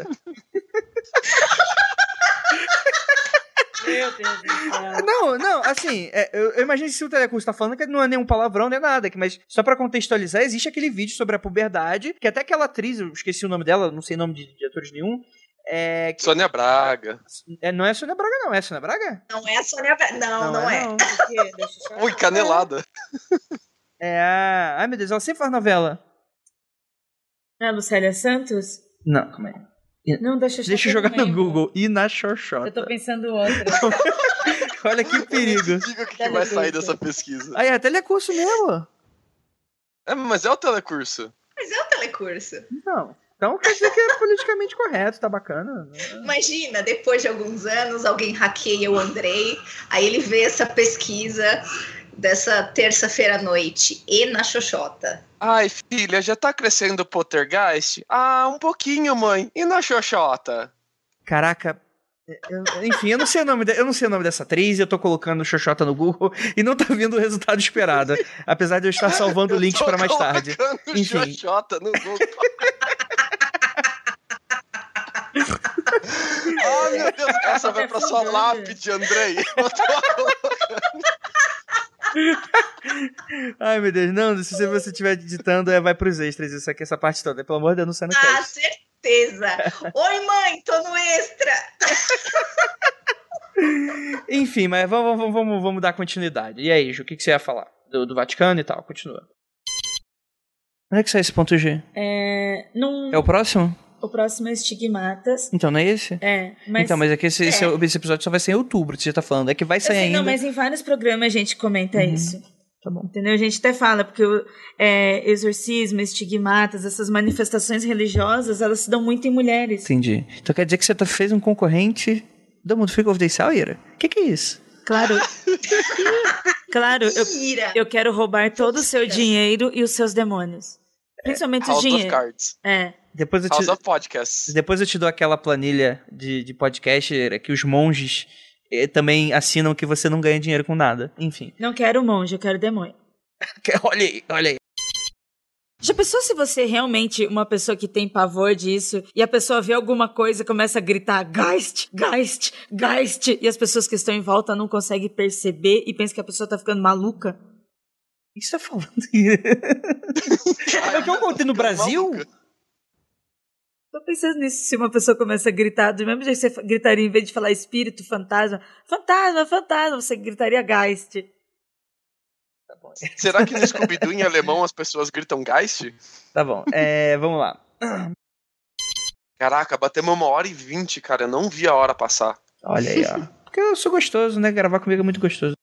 Meu Deus do céu. Não, não, assim, é, eu, eu imagino que se o telecurso tá falando que não é nenhum palavrão, nem nada, mas só pra contextualizar, existe aquele vídeo sobre a puberdade, que até aquela atriz, eu esqueci o nome dela, não sei o nome de, de atores nenhum, é... Que... Sônia Braga. É, não é Sônia Braga, não, é Sônia Braga? Não é a Sônia Braga, não, não, não é. é. Não. Ui, canelada. É a... Ai, meu Deus, ela sempre faz novela. É a Lucélia Santos? Não, calma aí. Não, deixa eu Deixa eu jogar no Google. E na Xoxota. Eu tô pensando outra. Olha que perigo. Diga o que, que vai sair dessa pesquisa. Aí, é telecurso mesmo. É, mas é o telecurso. Mas é o telecurso. Não. Então quer dizer que é politicamente correto, tá bacana. Imagina, depois de alguns anos, alguém hackeia o Andrei, aí ele vê essa pesquisa dessa terça-feira à noite, e na Xoxota. Ai, filha, já tá crescendo o Pottergeist? Ah, um pouquinho, mãe. E na Xoxota? Caraca, eu, enfim, eu não sei o nome de, eu não sei o nome dessa atriz, eu tô colocando Xoxota no Google e não tá vindo o resultado esperado, apesar de eu estar salvando links pra mais tarde. Enfim. Xoxota no Google. Ah, meu Deus, essa vai pra sua lápide, Andrei. Eu tô colocando. Ai, meu Deus, não, se você estiver editando, é, vai pros extras, isso aqui, essa parte toda. Pelo amor de Deus, não sai no Ah, cast. certeza. Oi, mãe, tô no extra. Enfim, mas vamos, vamos, vamos, vamos dar continuidade. E aí, Ju, o que, que você ia falar? Do, do Vaticano e tal, continua. Onde é que sai esse ponto G? É... Não... É o próximo? O próximo é Estigmatas. Então, não é esse? É, mas... Então, mas é que esse, esse, É. esse episódio só vai sair em outubro, que você tá falando. É que vai Eu sair sei, ainda. não, mas em vários programas a gente comenta Uhum. isso. Tá bom. Entendeu? A gente até fala, porque o é, exorcismo, estigmatas, essas manifestações religiosas, elas se dão muito em mulheres. Entendi. Então quer dizer que você tá- fez um concorrente do Mundo Freak Confidencial, Ira? O que que é isso? Claro. Claro, eu, Mentira! eu quero roubar todo o seu dinheiro e os seus demônios. Principalmente o House of dinheiro. Cards. É. Depois eu te, House of Podcasts. depois eu te dou aquela planilha de, de podcast, Ira, que os monges eh, também assinam que você não ganha dinheiro com nada. Enfim. Não quero monge, eu quero demônio. Olha aí, olha aí. Já pensou se você é realmente uma pessoa que tem pavor disso e a pessoa vê alguma coisa e começa a gritar Geist, Geist, Geist e as pessoas que estão em volta não conseguem perceber e pensam que a pessoa tá ficando maluca? O que você tá falando? É o que eu contei no Brasil? Tô pensando nisso, se uma pessoa começa a gritar, do mesmo jeito que você gritaria, em vez de falar espírito, fantasma, fantasma, fantasma, você gritaria Geist. Será que no Scooby-Doo em alemão as pessoas gritam Geist? Tá bom, é, vamos lá. Caraca, batemos uma hora e vinte, cara. Eu não vi a hora passar. Olha aí, ó. Porque eu sou gostoso, né? Gravar comigo é muito gostoso.